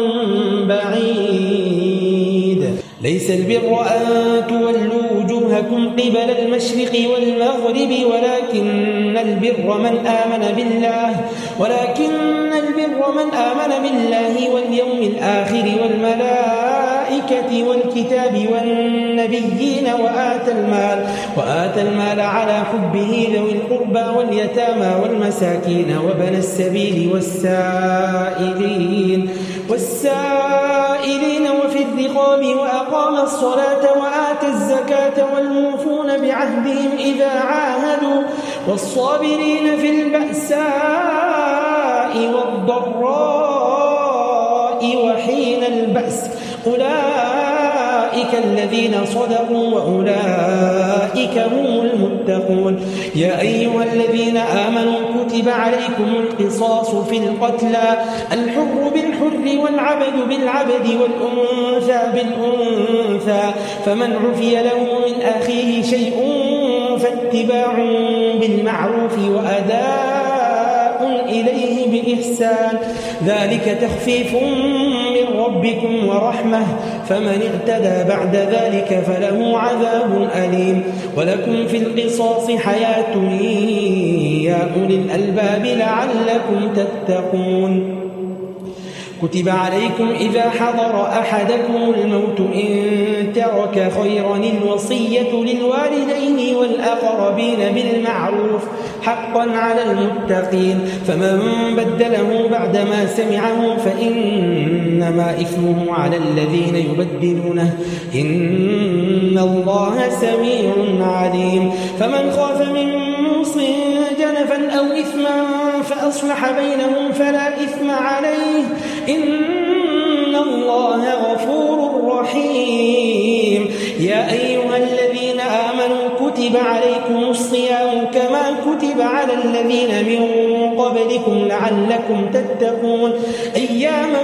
S1: بعيد ليس البر أن تولوا وجوهكم قبل المشرق والمغرب ولكن البر من آمن بالله ولكن البر من آمن بالله واليوم الآخر والملائكة الملائكة والكتاب والنبيين وآتى المال, وآتى المال على حبه ذوي القربى واليتامى والمساكين وابن السبيل والسائلين, والسائلين وفي الرقاب وأقام الصلاة وآتى الزكاة والموفون بعهدهم إذا عاهدوا والصابرين في البأساء والضراء وحين البأس أولئك الذين صدقوا وأولئك هم المتقون. يا أيها الذين آمنوا كتب عليكم القصاص في القتلى الحر بالحر والعبد بالعبد والأنثى بالأنثى فمن عفي له من أخيه شيء فاتباع بالمعروف وأداء إليه بإحسان ذلك تخفيف من ربكم ورحمة فمن اعتدى بعد ذلك فله عذاب أليم. ولكم في القصاص حياة يا أولي الألباب لعلكم تتقون. كتب عليكم إذا حضر أحدكم الموت إن ترك خيرا الوصية للوالدين والأقربين بالمعروف حقا على المتقين فمن بدله بعدما سمعه فإنما إثمه على الذين يبدلونه إن الله سميع عليم. فمن خاف من موص جنفا أو إثما فأصلح بينهم فلا إثم عليه إن الله غفور رحيم. يا أيها الذين آمنوا كتب عليكم الصيام كما كتب على الذين من قبلكم لعلكم تتقون أياما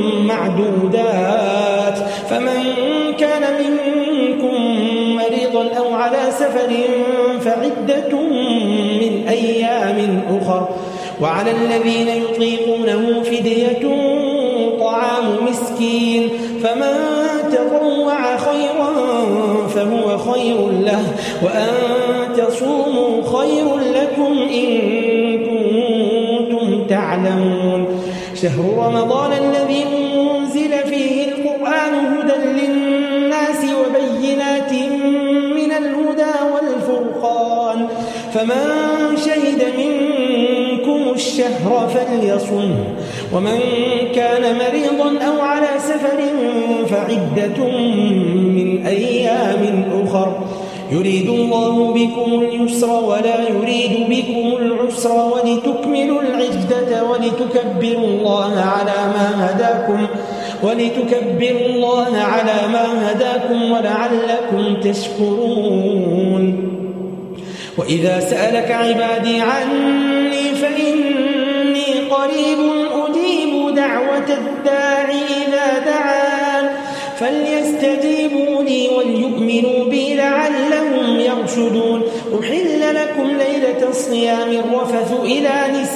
S1: معدودات فمن كان منكم مريضا أو على سفر فعدة من أيام أخر وعلى الذين يطيقونه فدية طعام مسكين فمن تطوع خيرا فهو خير له وأن تصوموا خير لكم إن كنتم تعلمون. شهر رمضان الذي أنزل فيه القرآن هدى للناس وبينات من الهدى والفرقان فمن شهد منكم الشهر فليصم ومن كان مريضا أو على سفر فعدة من أيام أخر يريد الله بكم اليسر ولا يريد بكم العسر ولتكملوا العدة ولتكبروا الله على ما هداكم ولتكبروا الله على ما هداكم ولعلكم تشكرون. وإذا سألك عبادي عني فإني قريب أجيب دعوة الداعي إذا دعان فليستجيبوا لي وليؤمنوا بي لعلهم يرشدون. أحل لكم ليلة الصيام الرفث إلى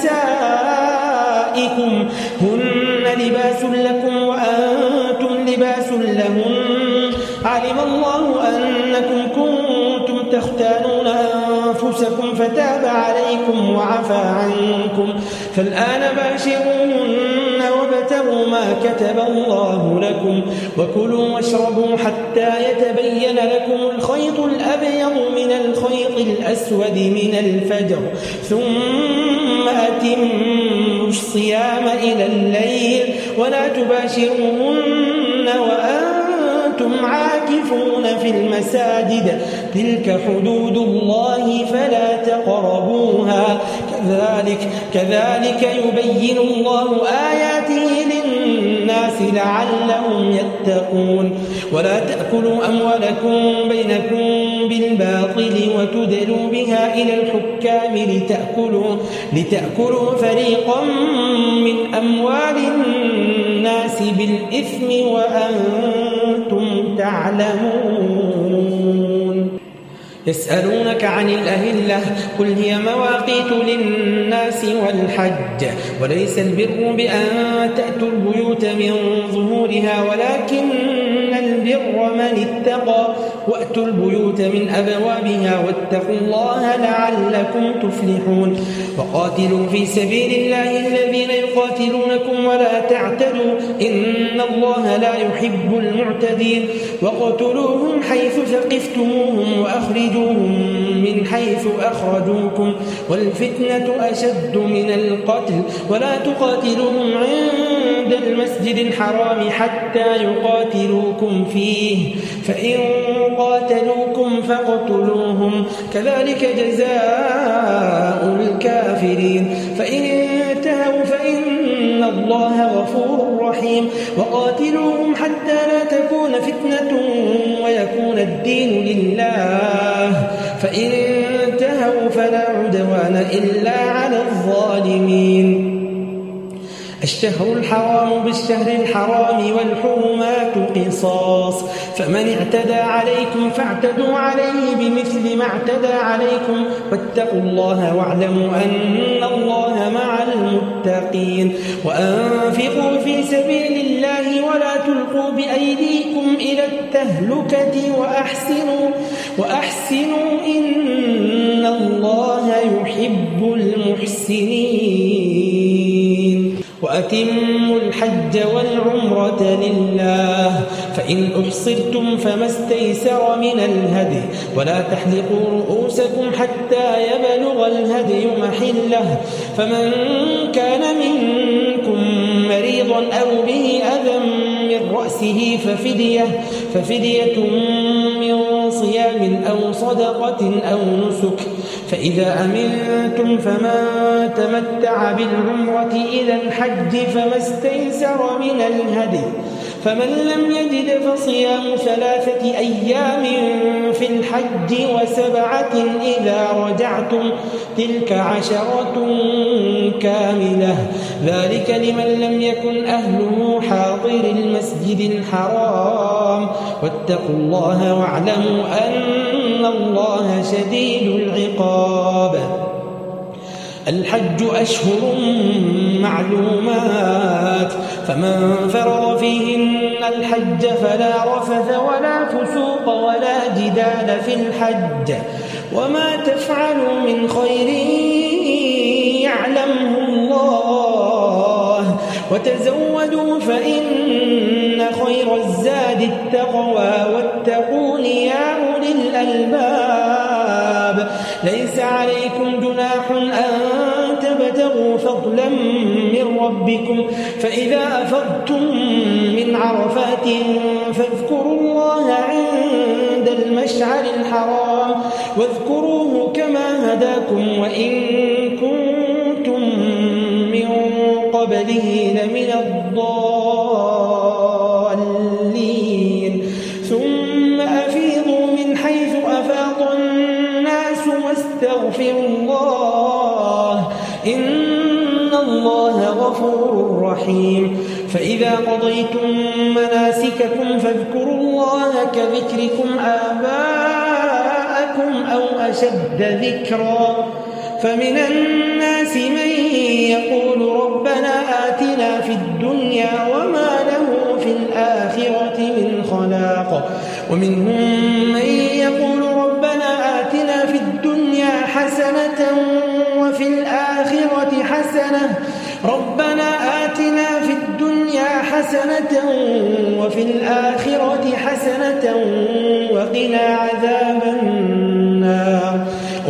S1: نسائكم هن لباس لكم وأنتم لباس لهن علم الله أنكم كنتم تختانون أنفسكم فتاب عليكم وعفى عنكم فالآن باشروهن وابتغوا ما كتب الله لكم وكلوا واشربوا حتى يتبين لكم الخيط الأبيض من الخيط الأسود من الفجر ثم أتموا الصيام إلى الليل ولا تباشروهن وأنتم عاكفون في المساجد تلك حدود الله فلا تقربوها كذلك, كذلك يبين الله آياته للناس لعلهم يتقون. ولا تأكلوا أموالكم بينكم بالباطل وتدلوا بها إلى الحكام لتأكلوا, لتأكلوا فريقا من أموال الناس بالإثم وأنتم تعلمون. يسألونك عن الأهلة قل هي مواقيت للناس والحج وليس البر بأن تأتوا البيوت من ظهورها ولكن البر البر من اتقى وأتوا البيوت من أبوابها واتقوا الله لعلكم تفلحون وقاتلوا في سبيل الله الذين يقاتلونكم ولا تعتدوا إن الله لا يحب المعتدين وقتلوهم حيث ثقفتموهم وأخرجوهم من حيث أخرجوكم والفتنة أشد من القتل ولا تقاتلوهم عند المسجد الحرام حتى يقاتلوكم فيه فإن قاتلوكم فاقتلوهم كذلك جزاء الكافرين فإن انتهوا فإن الله غفور رحيم وقاتلوهم حتى لا تكون فتنة ويكون الدين لله فإن انتهوا فلا عدوان إلا على الظالمين الشهر الحرام بالشهر الحرام والحرمات قصاص فمن اعتدى عليكم فاعتدوا عليه بمثل ما اعتدى عليكم واتقوا الله واعلموا أن الله مع المتقين وأنفقوا في سبيل الله ولا تلقوا بأيديكم إلى التهلكة وأحسنوا وأحسنوا إن الله يحب المحسنين وأتموا الحج والعمرة لله فإن أحصرتم فما استيسر من الهدي ولا تحلقوا رؤوسكم حتى يبلغ الهدي محله فمن كان منكم مريضا أو به أذى من رأسه ففدية, ففدية من صيام أو صدقة أو نسك فإذا أمنتم فمن تمتع بالعمرة إلى الحج فما استيسر من الهدي فمن لم يجد فصيام ثلاثة أيام في الحج وسبعة إذا رجعتم تلك عشرة كاملة ذلك لمن لم يكن أهله حاضر المسجد الحرام واتقوا الله واعلموا أن الله شديد العقاب الحج أشهر معلومات فمن فرض فيهن الحج فلا رفث ولا فسوق ولا جدال في الحج وما تفعلوا من خير يعلمه الله وتزودوا فإن خير الزاد التقوى واتقون يا أولي الألباب ليس عليكم جناح أن تبتغوا فضلا من ربكم فإذا أفضتم من عرفات فاذكروا الله عند المشعر الحرام واذكروه كما هداكم وإن كنتم من قبله لمن الضالين ثم أفيضوا من حيث أفاض الناس واستغفروا الله إن الله غفور رحيم فإذا قضيتم مناسككم فاذكروا الله كذكركم آباءكم أو أشد ذكرا فمن الناس من يقول ربنا آتنا في الدنيا وما له في الآخرة من خلاق ومنهم من يقول ربنا آتنا في الدنيا حسنة وفي الآخرة حسنة ربنا آتنا في الدنيا حسنة وفي الآخرة حسنة وقنا عذاب النار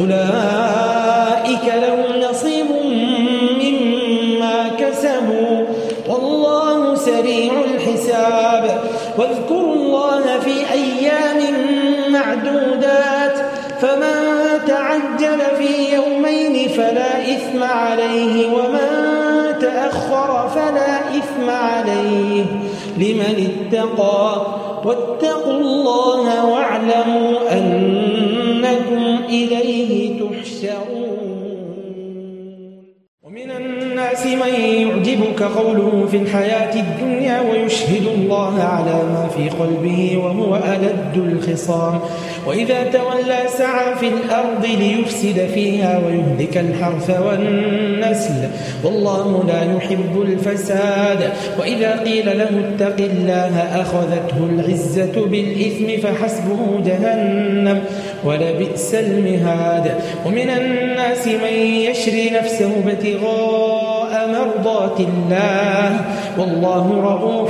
S1: أولئك لهم نصيب مما كسبوا والله سريع الحساب واذكروا الله في أيام معدودات فمن تعجل في يومين فلا إثم عليه ومن تأخر فلا إثم عليه لمن اتقى واتقوا الله واعلموا أنكم إليه تحشرون ومن الناس الناس من يعجبك قوله في الحياة الدنيا ويشهد الله على ما في قلبه وهو ألد الخصام وإذا تولى سعى في الأرض ليفسد فيها ويهلك الحرث والنسل والله لا يحب الفساد وإذا قيل له اتق الله أخذته العزة بالإثم فحسبه جهنم ولبئس المهاد ومن الناس من يشري نفسه ابتغاء مرضات الله والله رؤوف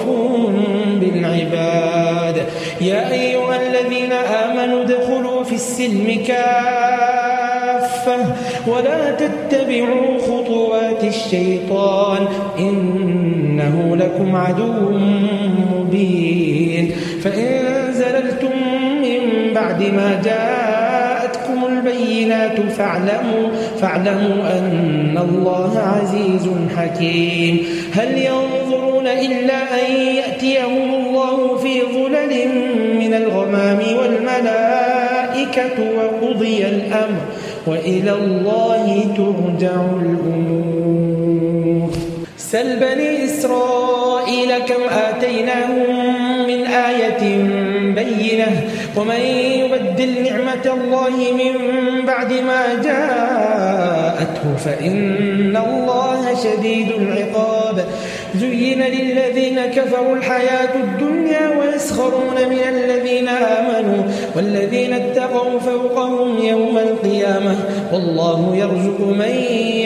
S1: بالعباد يا أيها الذين آمنوا ادخلوا في السلم كافة ولا تتبعوا خطوات الشيطان إنه لكم عدو مبين فإن زللتم من بعد ما جاءتكم البينات فاعلموا, فاعلموا أن الله عزيز حكيم هل ينظرون إلا أن يأتيهم الله في ظلل من الغمام والملائكة وقضي الأمر وإلى الله ترجع الأمور سل بني إسرائيل كم آتيناهم من آية بينة ومن يبدل نعمة الله من بعد ما جاءته فإن الله شديد العقاب زين للذين كفروا الحياة الدنيا ويسخرون من الذين آمنوا والذين اتقوا فوقهم يوم القيامة والله يرزق من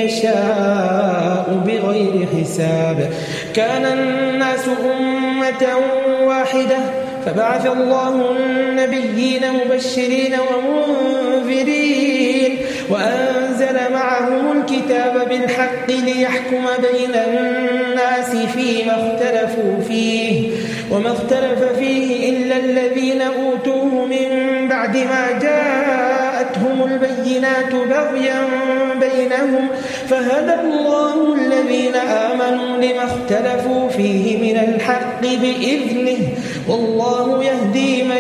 S1: يشاء بغير حساب كان الناس أمة واحدة فبعث الله النبيين مبشرين ومنذرين وأنزل معهم الكتاب بالحق ليحكم بين الناس فيما اختلفوا فيه وما اختلف فيه إلا الذين أوتوه من بعد ما جاءتهم البينات بغيا بينهم فهدى الله الذين آمنوا لما اختلفوا فيه من الحق بإذنه والله يهدي من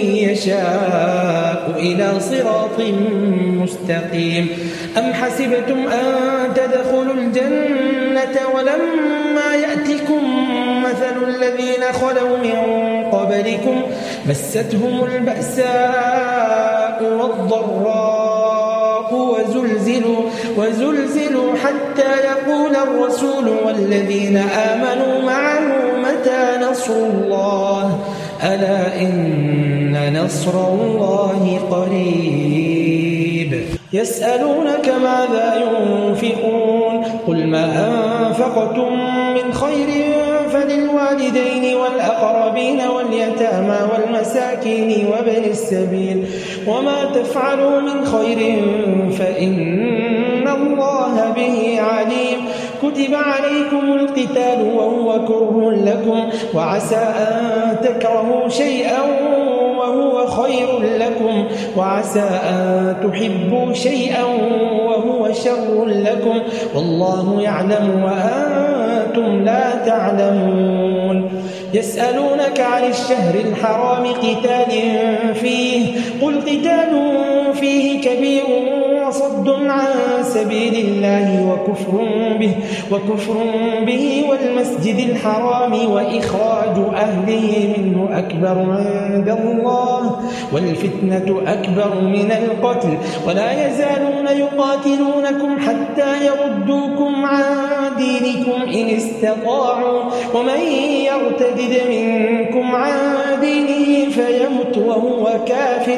S1: يشاء إلى صراط مستقيم أم حسبتم أن تدخلوا الجنة ولما يأتكم مثل الذين خلوا من قبلكم مستهم البأساء والضراء وزلزلوا, وزلزلوا حتى يقول الرسول والذين آمنوا معه متى نصر الله ألا إن نصر الله قريب يسألونك ماذا ينفقون قل ما أنفقتم من خير فللوالدين والأقربين واليتامى والمساكين وابن السبيل وما تفعلوا من خير فإن الله به عليم كتب عليكم القتال وهو كره لكم وعسى أن تكرهوا شيئا وهو خير لكم وعسى أن تحبوا شيئا وهو شر لكم والله يعلم وأنتم لا تعلمون يسألونك عن الشهر الحرام قتال فيه قل قتال فيه كبير وصد عن سبيل الله وكفر به, وكفر به والمسجد الحرام وإخراج أهله منه أكبر عند الله والفتنة أكبر من القتل ولا يزالون يقاتلونكم حتى يردوكم عن دينكم إن استطاعوا ومن يرتد منكم عن دينه فيمت وهو كافر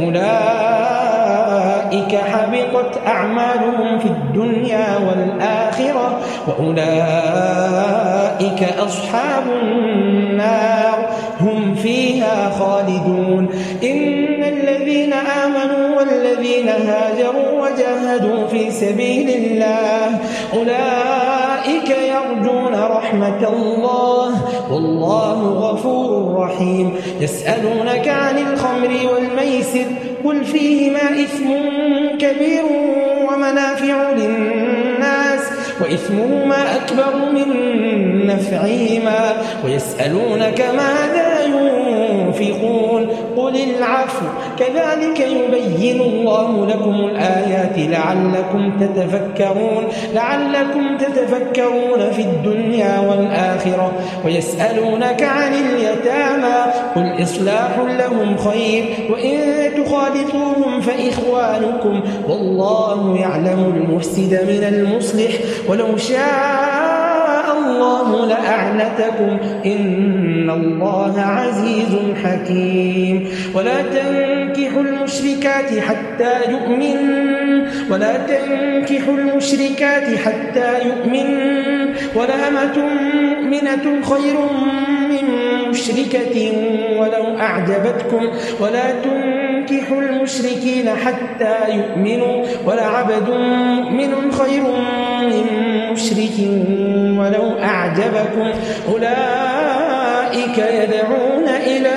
S1: فأولئك حبطت أعمالهم في الدنيا والآخرة وأولئك أصحاب النار هم فيها خالدون إن الذين آمنوا والذين هاجروا وجاهدوا في سبيل الله أولئك يرجون رحمة الله والله غفور رحيم يسألونك عن الخمر والميسر قل فيهما إثم كبير ومنافع للناس وإثمهما أكبر من نفعهما ويسألونك ماذا ينفقون ينفقون قل العفو كذلك يبين الله لكم الآيات لعلكم تتفكرون لعلكم تتفكرون في الدنيا والآخرة ويسألونك عن اليتامى قل إصلاح لهم خير وإن تخالطوهم فإخوانكم والله يعلم المفسد من المصلح ولو شاء الله لأعنتكم إن الله عزيز حكيم ولا تنكحوا المشركات حتى يؤمن ولا تنكحوا المشركات حتى يؤمن ولأمة مؤمنة خير من مشركة ولو أعجبتكم ولا تنكحوا المشركين حتى يؤمنوا ولعبد مؤمن خير من مشرك ولو أعجبكم أولئك يدعون إلى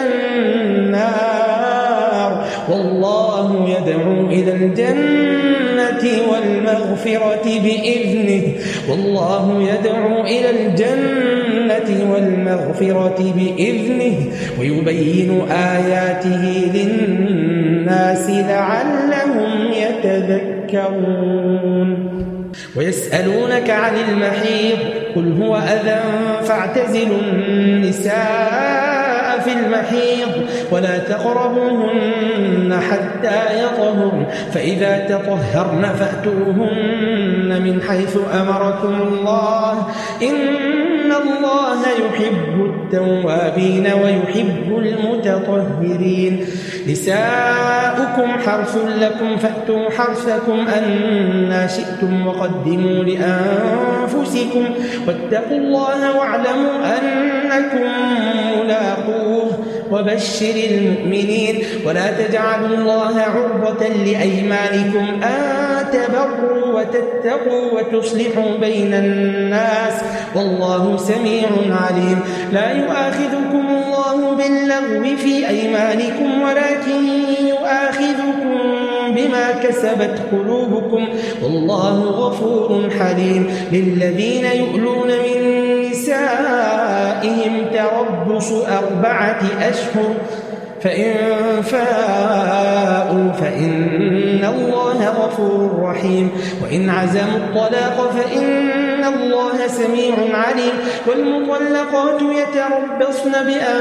S1: النار والله يدعو إلى الجنة والمغفرة بإذنه والله يدعو إلى الجنة والمغفرة بإذنه ويبين آياته للناس لعلهم يتذكرون ويسألونك عن المحيض قل هو أذى فاعتزلوا النساء في المحيض ولا تقربوهن حتى يطهرن فإذا تطهرن فأتوهن من حيث أمركم الله إن الله يحب التوابين ويحب المتطهرين نساؤكم حرث لكم فأتوا حرثكم أنى شئتم وقدموا لأنفسكم واتقوا الله واعلموا أنكم ملاقوه وبشر المؤمنين ولا تجعلوا الله عرضة لأيمانكم أن تبروا وتتقوا وتصلحوا بين الناس والله سميع عليم لا يؤاخذكم الله باللغو في أيمانكم ولكن يؤاخذكم بما كسبت قلوبكم والله غفور حليم للذين يؤلون من نسائهم تربص أربعة أشهر فإن فاءوا فإن الله غفور رحيم وإن عزموا الطلاق فإن الله سميع عليم والمطلقات يتربصن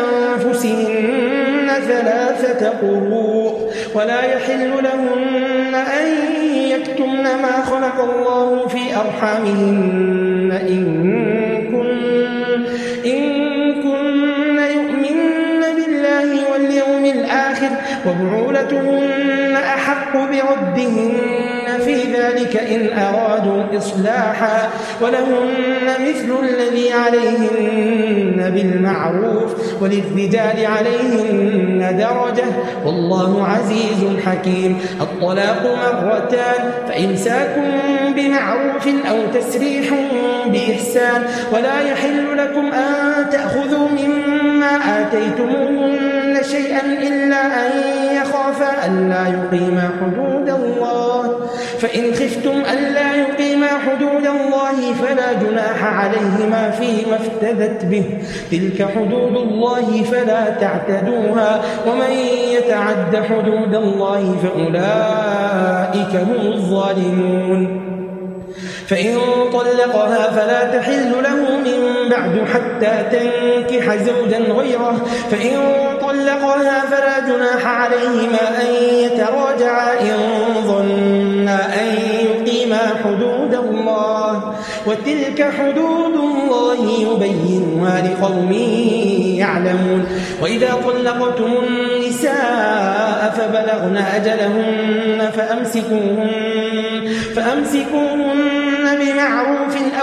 S1: بأنفسهن ثلاثة قروء ولا يحل لهن أن يكتمن ما خلق الله في أرحامهن إن كن إن كن يؤمن بالله واليوم الآخر وبعولتهن أحق بردهن في ذلك إن أرادوا إصلاحا ولهن مثل الذي عليهن بالمعروف وللرجال عليهن درجة والله عزيز حكيم الطلاق مرتان فإمساك بمعروف أو تسريح بإحسان ولا يحل لكم أن تأخذوا مما آتيتموهن شيئا إلا أن يخافا ألا يقيما حدود الله فإن خفتم ألا يقيما حدود الله فلا جناح عليهما فيما افتدت به تلك حدود الله فلا تعتدوها ومن يتعد حدود الله فأولئك هم الظالمون فإن طلقها فلا تحل له من بعد حتى تنكح زوجا غيره فإن طلقها فلا جناح عليهما أن يتراجعا إن ظنا أن يقيما حدود الله وتلك حدود الله يبينها لقوم يعلمون وإذا طلقتم النساء فبلغن أجلهن فأمسكوهن فأمسكوهن بمعروف أو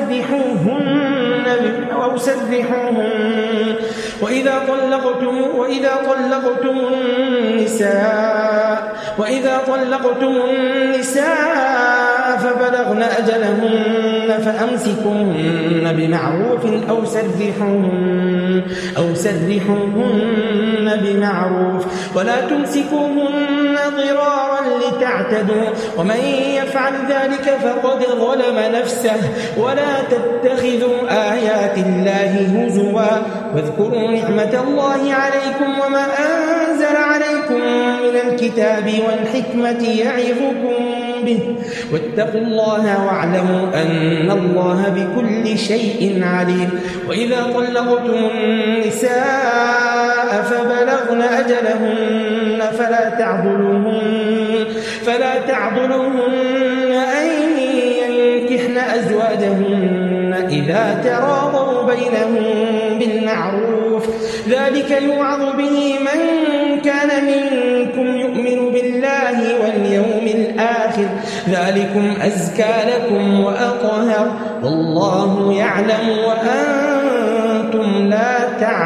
S1: سرحوهن أو سرحوهن وإذا طلقتم وإذا طلقتم النساء وإذا طلقتم النساء فبلغن أجلهن فأمسكوهن بمعروف أو سرحوهن أو سرحوهن بمعروف ولا تمسكوهن ضرارا لتعتدوا ومن يفعل ذلك فقد ظلم نفسه ولا تتخذوا آيات الله هزوا واذكروا نعمة الله عليكم وما أنزل عليكم من الكتاب والحكمة يعظكم به واتقوا الله واعلموا أن الله بكل شيء عليم. وإذا طلقتم النساء فبلغن أجلهن فلا تعضلوهن فلا تعضلوهن أن ينكحن أزواجهن إذا تراضوا بينهم بالمعروف ذلك يوعظ به من كان منكم يؤمن بالله واليوم الآخر ذلكم أزكى لكم وأطهر والله يعلم وأنتم لا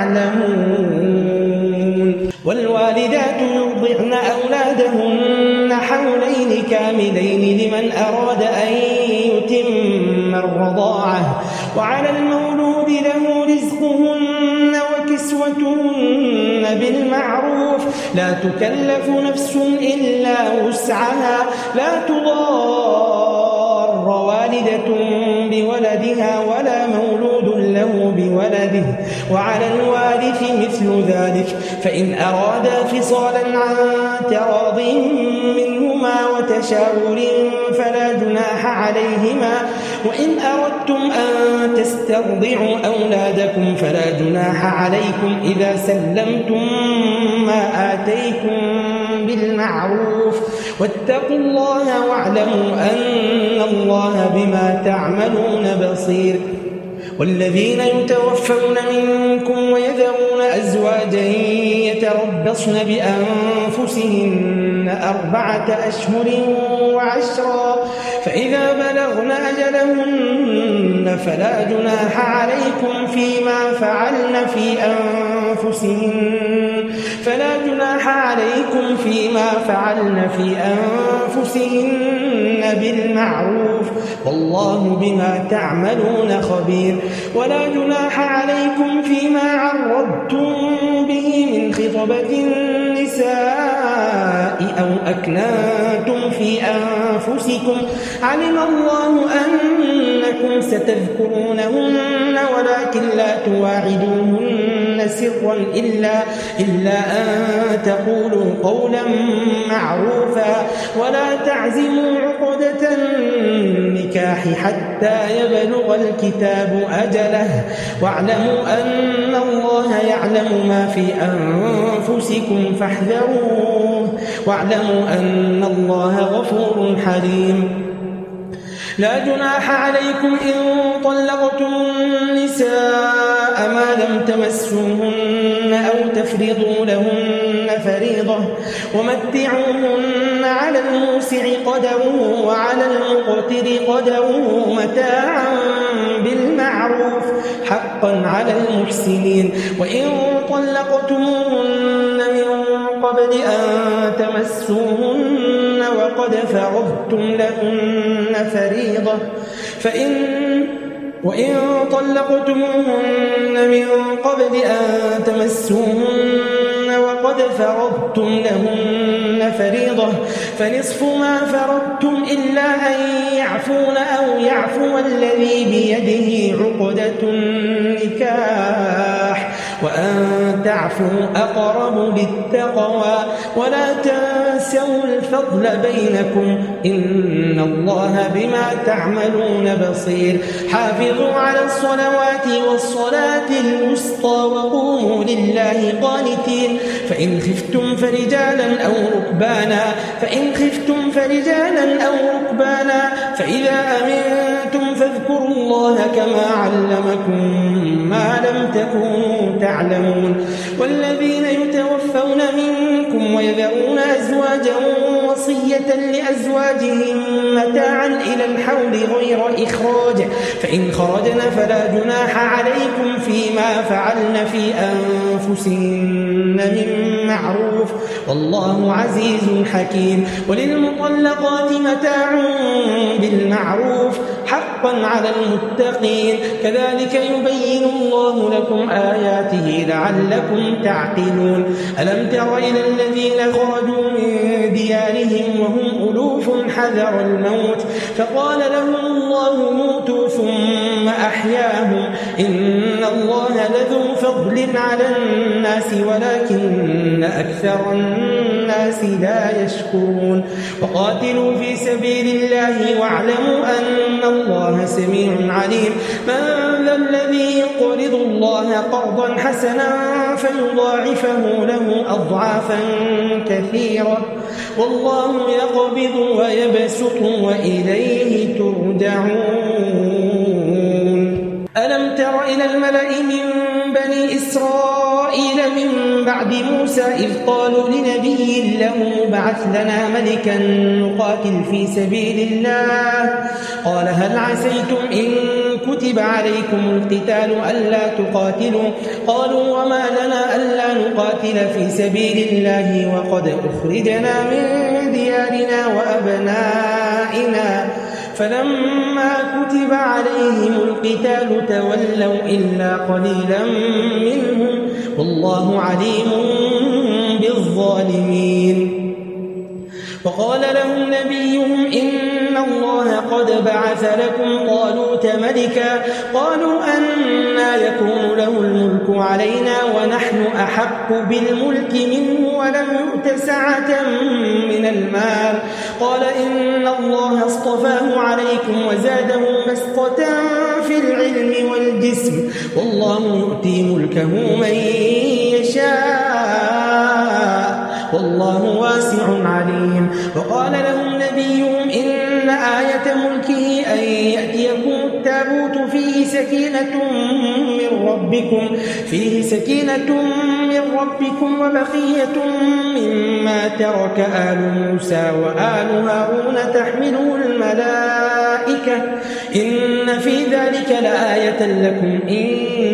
S1: تعلمون. والوالدات يرضعن أولادهن حولين كاملين لمن أراد أن يتم الرضاعة وعلى المولود له رزقهن وكسوتهن بالمعروف لا تكلف نفس إلا وسعها لا تضار والدة بولدها ولا مولود له بولده وعلى الوارث مثل ذلك فإن أرادا فصالا عن تراض منهما وتشاور فلا جناح عليهما وإن أردتم أن تسترضعوا أولادكم فلا جناح عليكم إذا سلمتم ما آتيكم بالمعروف واتقوا الله واعلموا أن الله بما تعملون بصير. والذين يتوفون منكم ويذرون أزواجا يتربصن بأنفسهن أربعة أشهر وعشرا فإذا بلغن أجلهن فلا جناح عليكم فيما فعلن في أنفسهن فلا جناح عليكم فيما فعلن في أنفسهن بالمعروف والله بما تعملون خبير. ولا جناح عليكم فيما عرضتم به من خطبة النساء أو أكننتم في أنفسكم علم الله أنكم ستذكرونهن ولكن لا تواعدوهن سرا إلا, إلا أن تقولوا قولا معروفا ولا تعزموا عقدة النكاح حتى يبلغ الكتاب أجله واعلموا أن الله يعلم ما في أنفسكم فاحذروه واعلموا أن الله غفور حليم. لا جناح عليكم إن طلقتم النساء ما لم تمسوهن أو تفرضوا لهن فريضة ومتعوهن على الموسع قدره وعلى المقتر قدره متاعا بالمعروف حقا على المحسنين. وإن طلقتموهن من قبل أن تمسوهن وقد فرضتم لهن فريضة فإن وإن طلقتموهن من قبل أن تمسوهن وقد فرضتم لهن فريضة فنصف ما فرضتم إلا أن يعفون أو يعفو الذي بيده عقدة النكاح وأن تعفوا أقرب للتقوى ولا تنسوا الفضل بينكم إن الله بما تعملون بصير. حافظوا على الصلوات والصلاة الوسطى وقوموا لله قانتين فإن خفتم فرجالا أو ركبانا فإن خفتم فرجالا أو ركبانا فإذا أمنتم فاذكروا الله كما علمكم ما لم تكونوا تعلمون. والذين يتوفون منكم ويذرون أزواجا وصية لأزواجهم متاعا إلى الحول غير إخراج، فإن خرجن فلا جناح عليكم فيما فعلن في أنفسهن من معروف، والله عزيز حكيم. وللمطلقات متاع بالمعروف حقا على المتقين، كذلك يبين الله لكم آياته لعلكم تعقلون. ألم تر إلى الذين خرجوا من ديارهم وهم ألوف حذر الموت فقال لهم الله موتوا ثم أحياهم، إن الله لذو فضل على الناس ولكن أكثر الناس لا يشكرون. وقاتلوا في سبيل الله واعلموا أن الله سميع عليم. من ذا الذي يقرض الله قرضا حسنا فيضاعفه له أضعافا كثيرة، والله يقبض ويبسط وإليه ترجعون. ألم تر إلى الملأ من بني إسرائيل من بعد موسى إذ قالوا لنبي له ابعث لنا ملكا نقاتل في سبيل الله، قال هل عسيتم إن كتب عليكم القتال ألا تقاتلوا؟ قالوا وما لنا ألا نقاتل في سبيل الله وقد أخرجنا من ديارنا وأبنائنا، فلما كتب عليهم القتال تولوا إلا قليلا منهم، والله عليم بالظالمين. وقال لهم نبيهم إن الله قد بعث لكم طالوت ملكا، قالوا أنى يكون له الملك علينا ونحن أحق بالملك منه ولم يؤت سعة من المال، قال إن الله اصطفاه عليكم وزاده بسطة في العلم والجسم، والله يؤتي ملكه من يشاء والله واسع عليم. وقال لهم نبيهم إن آية ملكه أن يأتيكم التابوت فيه سكينة من ربكم فيه سكينة من ربكم وبقية مما ترك آل موسى وآل هارون تحمله الملائكة، إن في ذلك لآية لكم إن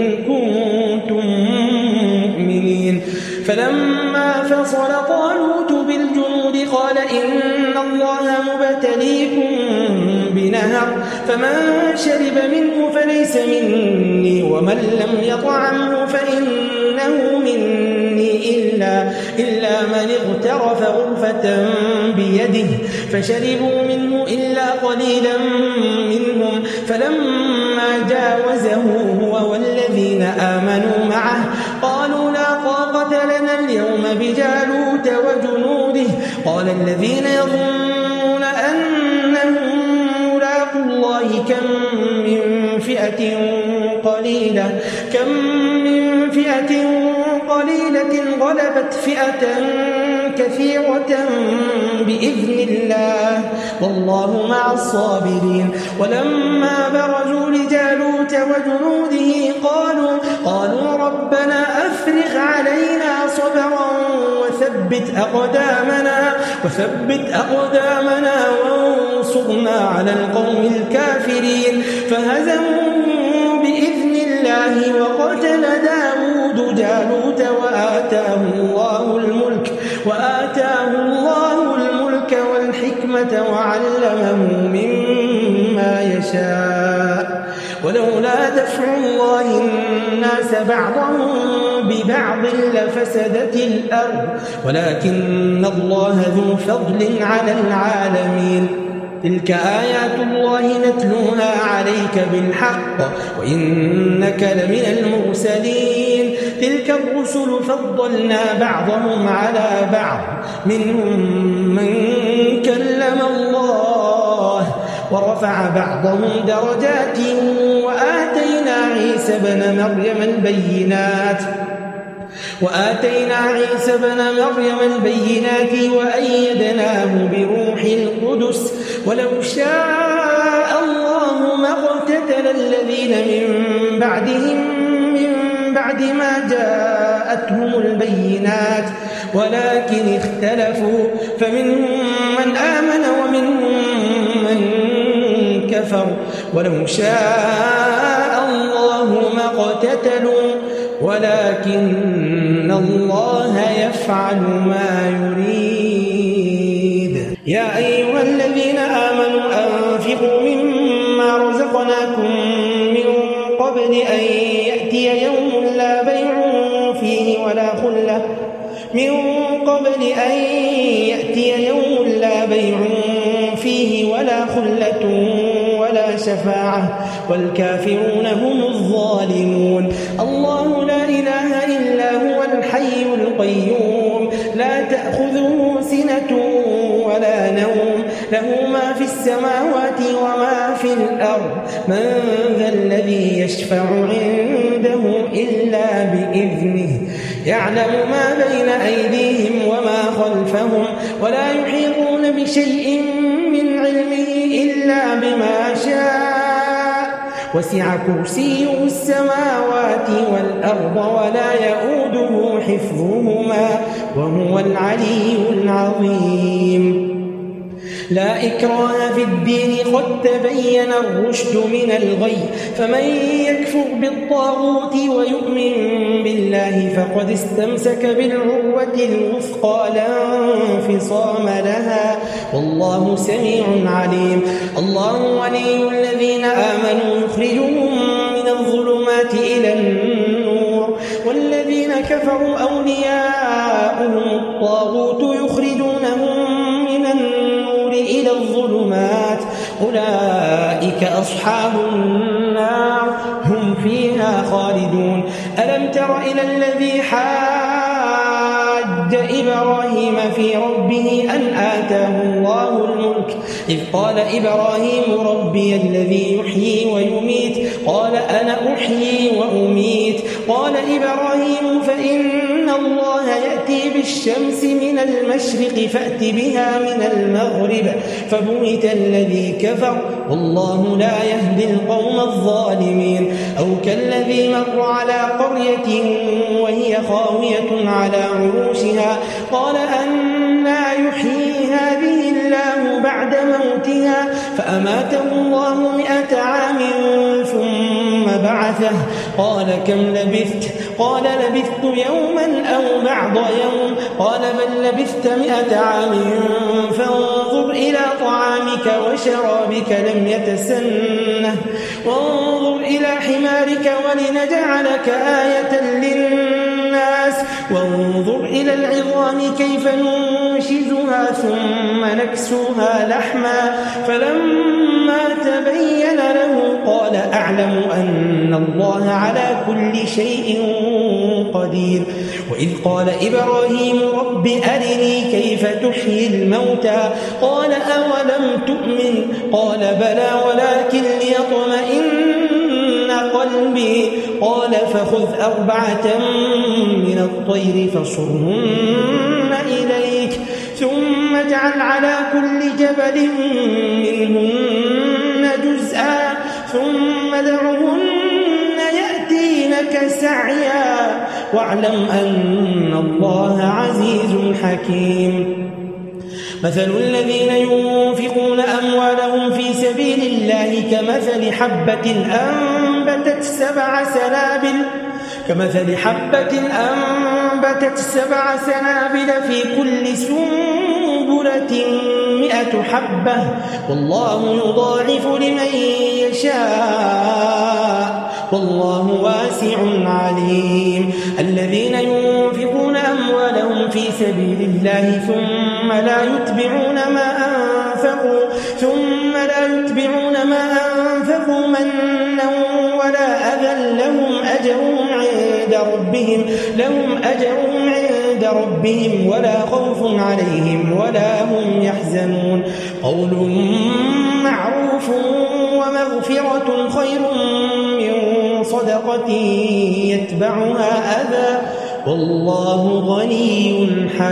S1: كنتم مؤمنين. فلما فصل طالوت بالجنود قال إن الله مبتليكم بنهر، فمن شرب منه فليس مني ومن لم يطعمه فإنه مني إلا, إلا من اغترف غرفة بيده، فشربوا منه إلا قليلا منهم، فلما جاوزه هو والذين آمنوا معه قالوا لا طاقة لنا اليوم بجالوت وجنوده، قال الذين يظنون أنهم ملاقو الله كم من فئة قليلة كم من فئة قليلة غلبت فئة كثيرة بإذن الله والله مع الصابرين. ولما برزوا لجالوت وجنوده قالوا قالوا ربنا أفرغ علينا صبرا وثبت أقدامنا وثبت أقدامنا وانصرنا على القوم الكافرين، فهزموا بإذن الله وقتل داود جالوت وآتاه الله الملك وآتاه الله الملك والحكمة وعلمه مما يشاء، ولولا دفع الله الناس بعضهم ببعض لفسدت الأرض ولكن الله ذو فضل على العالمين. تلك آيات الله نتلوها عليك بالحق وإنك لمن المرسلين. تلك الرسل فضلنا بعضهم على بعض، منهم من كلم الله ورفع بعضهم درجات وآتينا عيسى بن مريم البينات وآتينا عيسى بن مريم البينات وأيدناه بروح القدس، ولو شاء الله ما اقتتل الذين من بعدهم بعد ما جاءتهم البينات ولكن اختلفوا فمنهم من آمن ومنهم من كفر ولو شاء الله ما اقتتلوا ولكن الله يفعل ما يريد. يا أيها الذين آمنوا أنفقوا مما رزقناكم من قبل أن يأتي يوم لا بيع فيه ولا خلة من قبل أن يأتي يوم لا بيع فيه ولا خلة ولا شفاعة والكافرون هم الظالمون. الله لا إله إلا هو الحي القيوم لا تأخذه سنة ولا نوم له ما في السماوات وما في الأرض من ذا الذي يشفع عنده إلا بإذنه يعلم ما بين أيديهم وما خلفهم ولا يحيطون بشيء من علمه إلا بما شاء وسع كرسيه السماوات والأرض ولا يؤوده حفظهما وهو العلي العظيم. لا إكراه في الدين قد تبين الرشد من الغي فمن يكفر بالطاغوت ويؤمن بالله فقد استمسك بالعروة الوثقى لا انفصام لها والله سميع عليم. الله ولي الذين آمنوا يخرجهم من الظلمات إلى النور والذين كفروا أولياؤهم الطاغوت يخرجونهم من النور إلى الظلمات أولئك أصحاب النار هم فيها خالدون. ألم تر إلى الذي حاج إبراهيم في ربه أن آتاه الله الملك إذ قال إبراهيم ربي الذي يحيي ويميت قال أنا أحيي وأميت قال إبراهيم فإن الله يأتي بالشمس من المشرق فأت بها من المغرب فبهت الذي كفر والله لا يهدي القوم الظالمين. أو كالذي مر على قرية وهي خاوية على عروشها قال أنى يحيي هذه الله بعد موتها فأماته الله مئة عام ثم بعثه قال كم لبثت قال لبثت يوما أو بعض يوم قال بل لبثت مئة عام فانظر إلى طعامك وشرابك لم يتسنه وانظر إلى حمارك ولنجعلك آية للناس وانظر إلى العظام كيف ننشزها ثم نكسوها لحما فلما تبين له قال أعلم أن الله على كل شيء قدير. وإذ قال إبراهيم رب أرني كيف تحيي الموتى قال أولم تؤمن قال بلى ولكن ليطمئن قلبي قال فخذ أربعة من الطير فصرهن إليك ثم اجعل على كل جبل منهن جزءا ثم دعهن يأتينك سعيا واعلم أن الله عزيز حكيم. مثل الذين ينفقون أموالهم في سبيل الله كمثل حبة أنبتت سبع سنابل كمثل حبة أنبتت سبع سنابل في كل سنبلة مئة حبة والله يضاعف لمن يشاء والله واسع عليم. الذين ينفقون أموالهم في سبيل الله ثم لا يتبعون ما أنفقوا ثم لا يتبعون ما أنفقوا منا ولا أذى لهم أجرهم عند ربهم لهم أجرهم عند ربهم ولا خوف عليهم ولا هم يحزنون. قول معروف ومغفرة خير من صدقة يتبعها أذى والله غني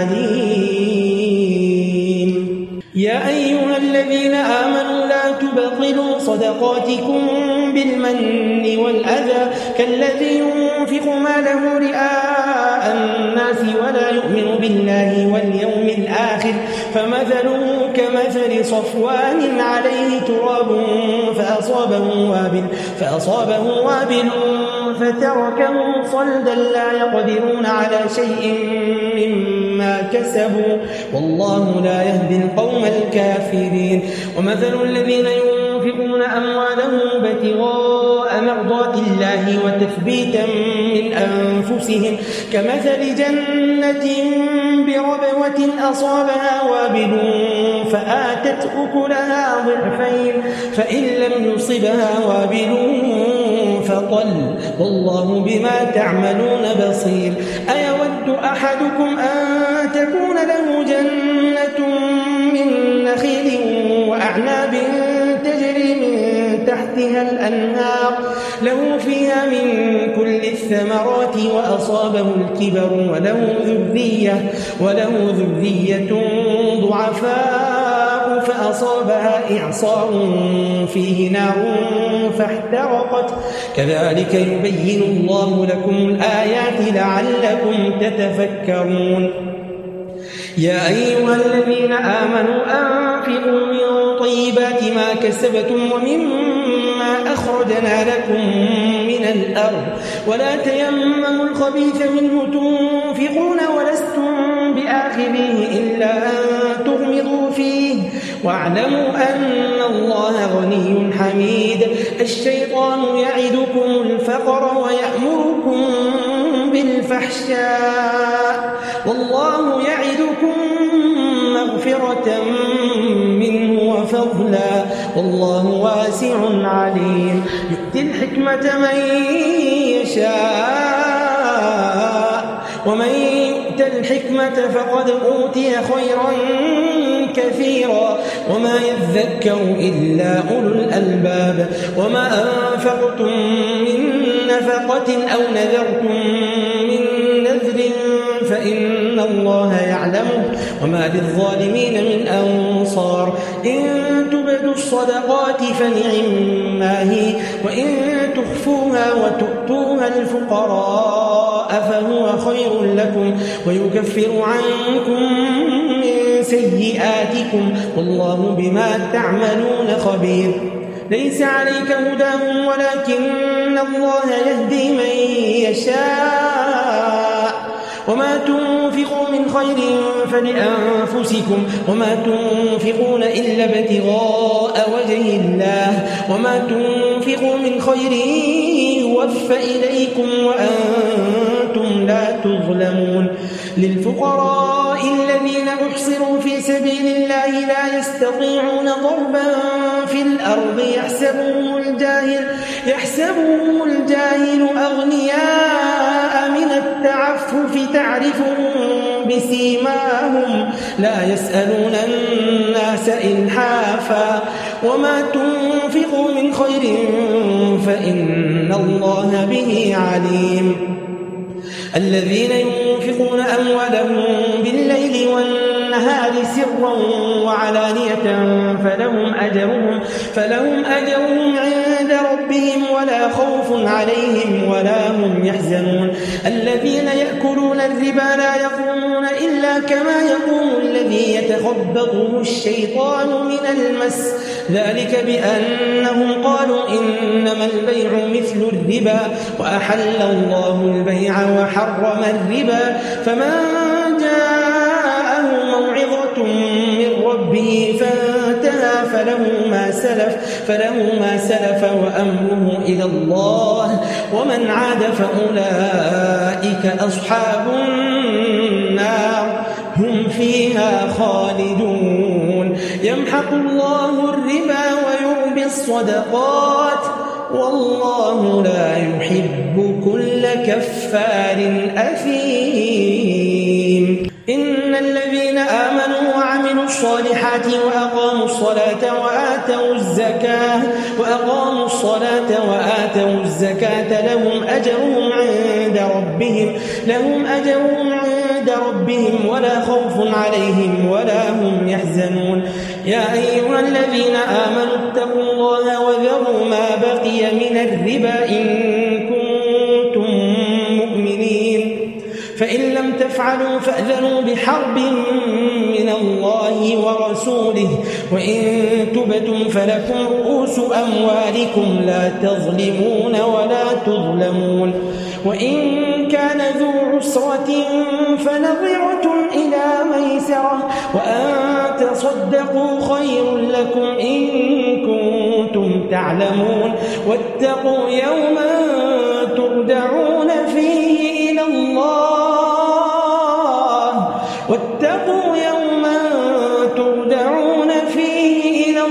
S1: حليم. يا أيها الذين آمنوا لا تبطلوا صدقاتكم بالمن والأذى كالذي ينفق ماله رئاء الناس ولا يؤمن بالله واليوم الآخر فمثله كمثل صفوان عليه تراب فأصابه وابل, فأصابه وابل فتركه صلدا لا يقدرون على شيء مما كسبوا والله لا يهدي القوم الكافرين. ومثل الذين ينفقون أموالهم ابتغاء مرضات الله وتثبيتا من أنفسهم كمثل جنة بربوة أصابها وابل فآتت أكلها ضعفين فإن لم يصبها وابل فطل والله بما تعملون بصير. أيود أحدكم أن تكون له جنة من نخيل وأعناب تجري من تحتها الأنهار له فيها من كل الثمرات وأصابه الكبر وله ذرية, وله ذرية ضعفاء فأصابها إعصار فيه نار فاحترقت كذلك يبين الله لكم الآيات لعلكم تتفكرون. يا أيها الذين آمنوا أنفقوا من طيبات ما كسبتم ومما أخرجنا لكم من الأرض ولا تيمموا الخبيث منه تنفقون ولستم بآخذيه إلا أن تغمضوا فيه واعلموا أن الله غني حميد. الشيطان يعدكم الفقر ويأمركم بالفحشاء والله يعدكم مغفرة منه وفضلا والله واسع عليم. يؤتي الحكمة من يشاء ومن يؤت الحكمة فقد أوتي خيرا كثيرا وما يذكر إلا أولو الألباب. وما أنفقتم من نفقة أو نذرتم من نذر فإن الله يعلمه وما للظالمين من أنصار. إن تبدوا الصدقات فنعما هي وإن تخفوها وتؤتوها الفقراء فهو خير لكم ويكفر عنكم من سيئاتكم والله بما تعملون خبير. ليس عليك هداهم ولكن الله يهدي من يشاء وما تنفقوا من خير فلأنفسكم وما تنفقون إلا ابتغاء وجه الله وما تنفقوا من خير يوفى إليكم وأنتم لا تظلمون. للفقراء الذين أحصروا في سبيل الله لا يستطيعون ضربا في الأرض يحسبهم الجاهل, يحسبهم الجاهل أغنياء من التعفف تعرفهم بسيماهم لا يسألون الناس إلحافا وما تنفقوا من خير فإن الله به عليم. الذين ينفقون أموالهم بالليل والنهار سرا وعلانية فلهم أجرهم, فلهم أجرهم عند ربهم ولا خوف عليهم ولا هم يحزنون. الذين يأكلون الربا لا يقومون إلا كما يقوم الذي يتخبطه الشيطان من المس ذلك بأنهم قالوا إنما البيع مثل الربا وأحل الله البيع وحرم الربا فمن جاءه موعظة من ربه فانتهى فله ما سلف, فله ما سلف وأمره إلى الله ومن عاد فأولئك أصحاب النار هم فيها خالدون. يمحق الله الربا ويربي الصدقات والله لا يحب كل كفار أثيم. إن الذين آمنوا وعملوا الصالحات وأقاموا الصلاة وآتوا الزكاة وأقاموا الصلاة وآتوا الزكاة لهم أجرهم عند ربهم لهم أجرهم عند ربهم ولا خوف عليهم ولا هم يحزنون. يا أيها الذين آمنوا اتقوا الله وذروا ما بقي من الربا إن كنتم فإن لم تفعلوا فأذنوا بحرب من الله ورسوله وإن تبتم فلكم رؤوس أموالكم لا تظلمون ولا تظلمون وإن كان ذو عسرة فنظرة إلى ميسرة وأن تصدقوا خير لكم إن كنتم تعلمون واتقوا يوما ترجعون فيه إلى الله واتقوا يوما ترجعون فيه إلى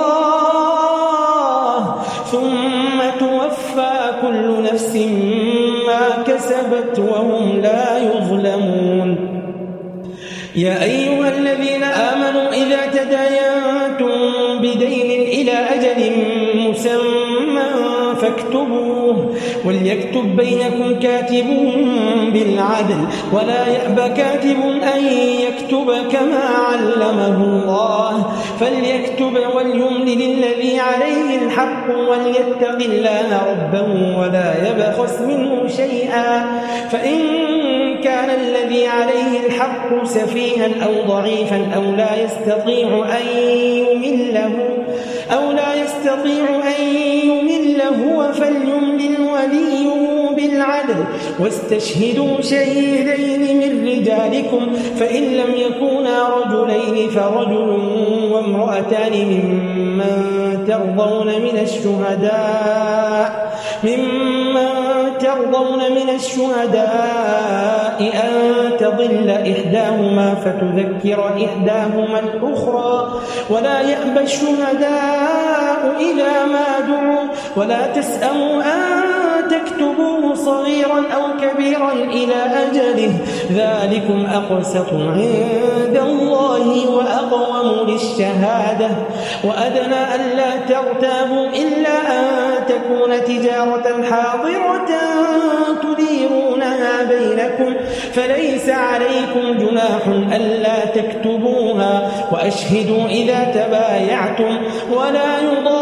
S1: الله ثم توفى كل نفس ما كسبت وهم لا يظلمون يا أيها الذين آمنوا إذا تداينتم بدين إلى أجل مسمى فاكتبوه وليكتب بينكم كاتب بالعدل ولا يأبى كاتب أن يكتب كما علمه الله فليكتب وليملل الذي عليه الحق وليتق الله ربه ولا يبخس منه شيئا فإن كان الذي عليه الحق سفيها أو ضعيفا أو لا يستطيع أن يمله أو لا يستطيع أن يمل هو فليملل وليه بالعدل واستشهدوا شهيدين من رجالكم فإن لم يكونا رجلين فرجل وامرأتان ممن ترضون من الشهداء ممن ترضون من الشهداء أن تضل إحداهما فتذكر إحداهما الأخرى ولا يأبى الشهداء إذا ما دعوا ولا تسأموا أن تكتبوه صغيرا أو كبيرا إلى أجله ذلكم أقسط عند الله وأقوم للشهادة وأدنى ألا ترتابوا إلا أن تكون تجارة حاضرة تديرونها بينكم فليس عليكم جناح ألا تكتبوها وأشهدوا إذا تبايعتم ولا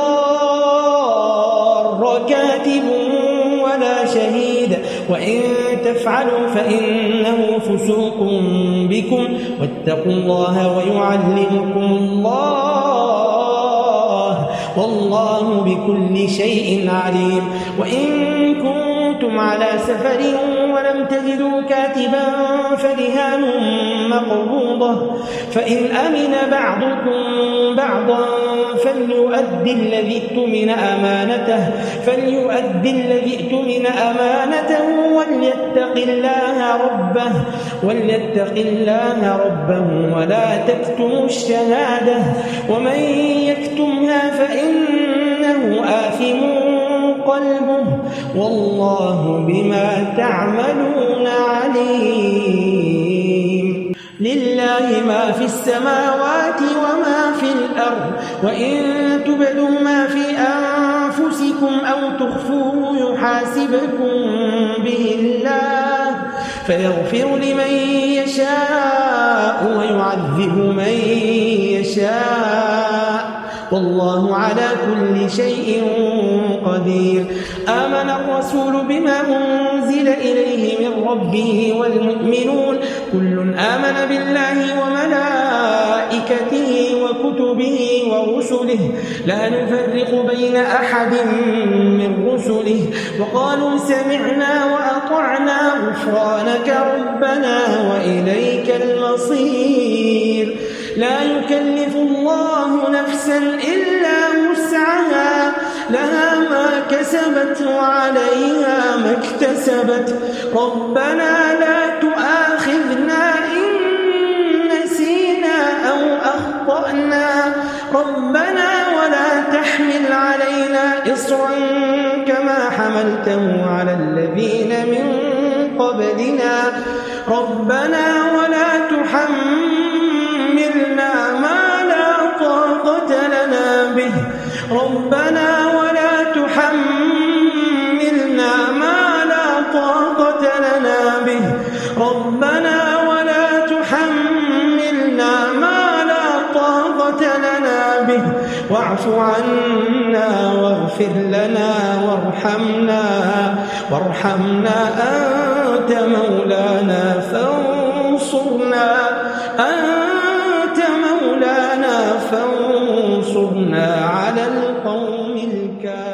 S1: يضار كاتب ولا شهيد وإن تفعلوا فإنه فسوق بكم واتقوا الله ويعلمكم الله والله بكل شيء عليم وإن كنتم على سفر ولم تجدوا كاتبا فرهان مقبوضة فإن أمن بعضكم بعضا فليؤدي الذي اؤتمن أمانته فليؤدي الذي اؤتمن أمانته وليتق الله ربه وليتق الله ربه ولا تكتموا الشهادة ومن يكتمها فإنه آثم قلبه والله بما تعملون عليم لله ما في السماوات وما في الأرض وإن تبدوا ما في أنفسكم أو تخفوه يحاسبكم به الله فيغفر لمن يشاء ويعذب من يشاء والله على كل شيء قدير آمن الرسول بما أنزل إليه من ربه والمؤمنون كل آمن بالله وملائكته وكتبه ورسله لا نفرق بين أحد من رسله وقالوا سمعنا وأطعنا غفرانك ربنا وإليك المصير لا يكلف الله نفسا إلا وسعها لها ما كسبت وعليها ما اكتسبت ربنا لا تؤاخذنا إن نسينا أو أخطأنا ربنا ولا تحمل علينا إصرا كما حملته على الذين من قبلنا ربنا ولا تحملنا ما لا طاقة لنا به ربنا ولا تحملنا ما لا طاقة لنا به ربنا ولا تحملنا ما لا طاقة لنا به واعف عنا واغفر لنا وارحمنا وارحمنا أنت مولانا فانصرنا أنت مولانا فانصرنا على القوم الكافرين.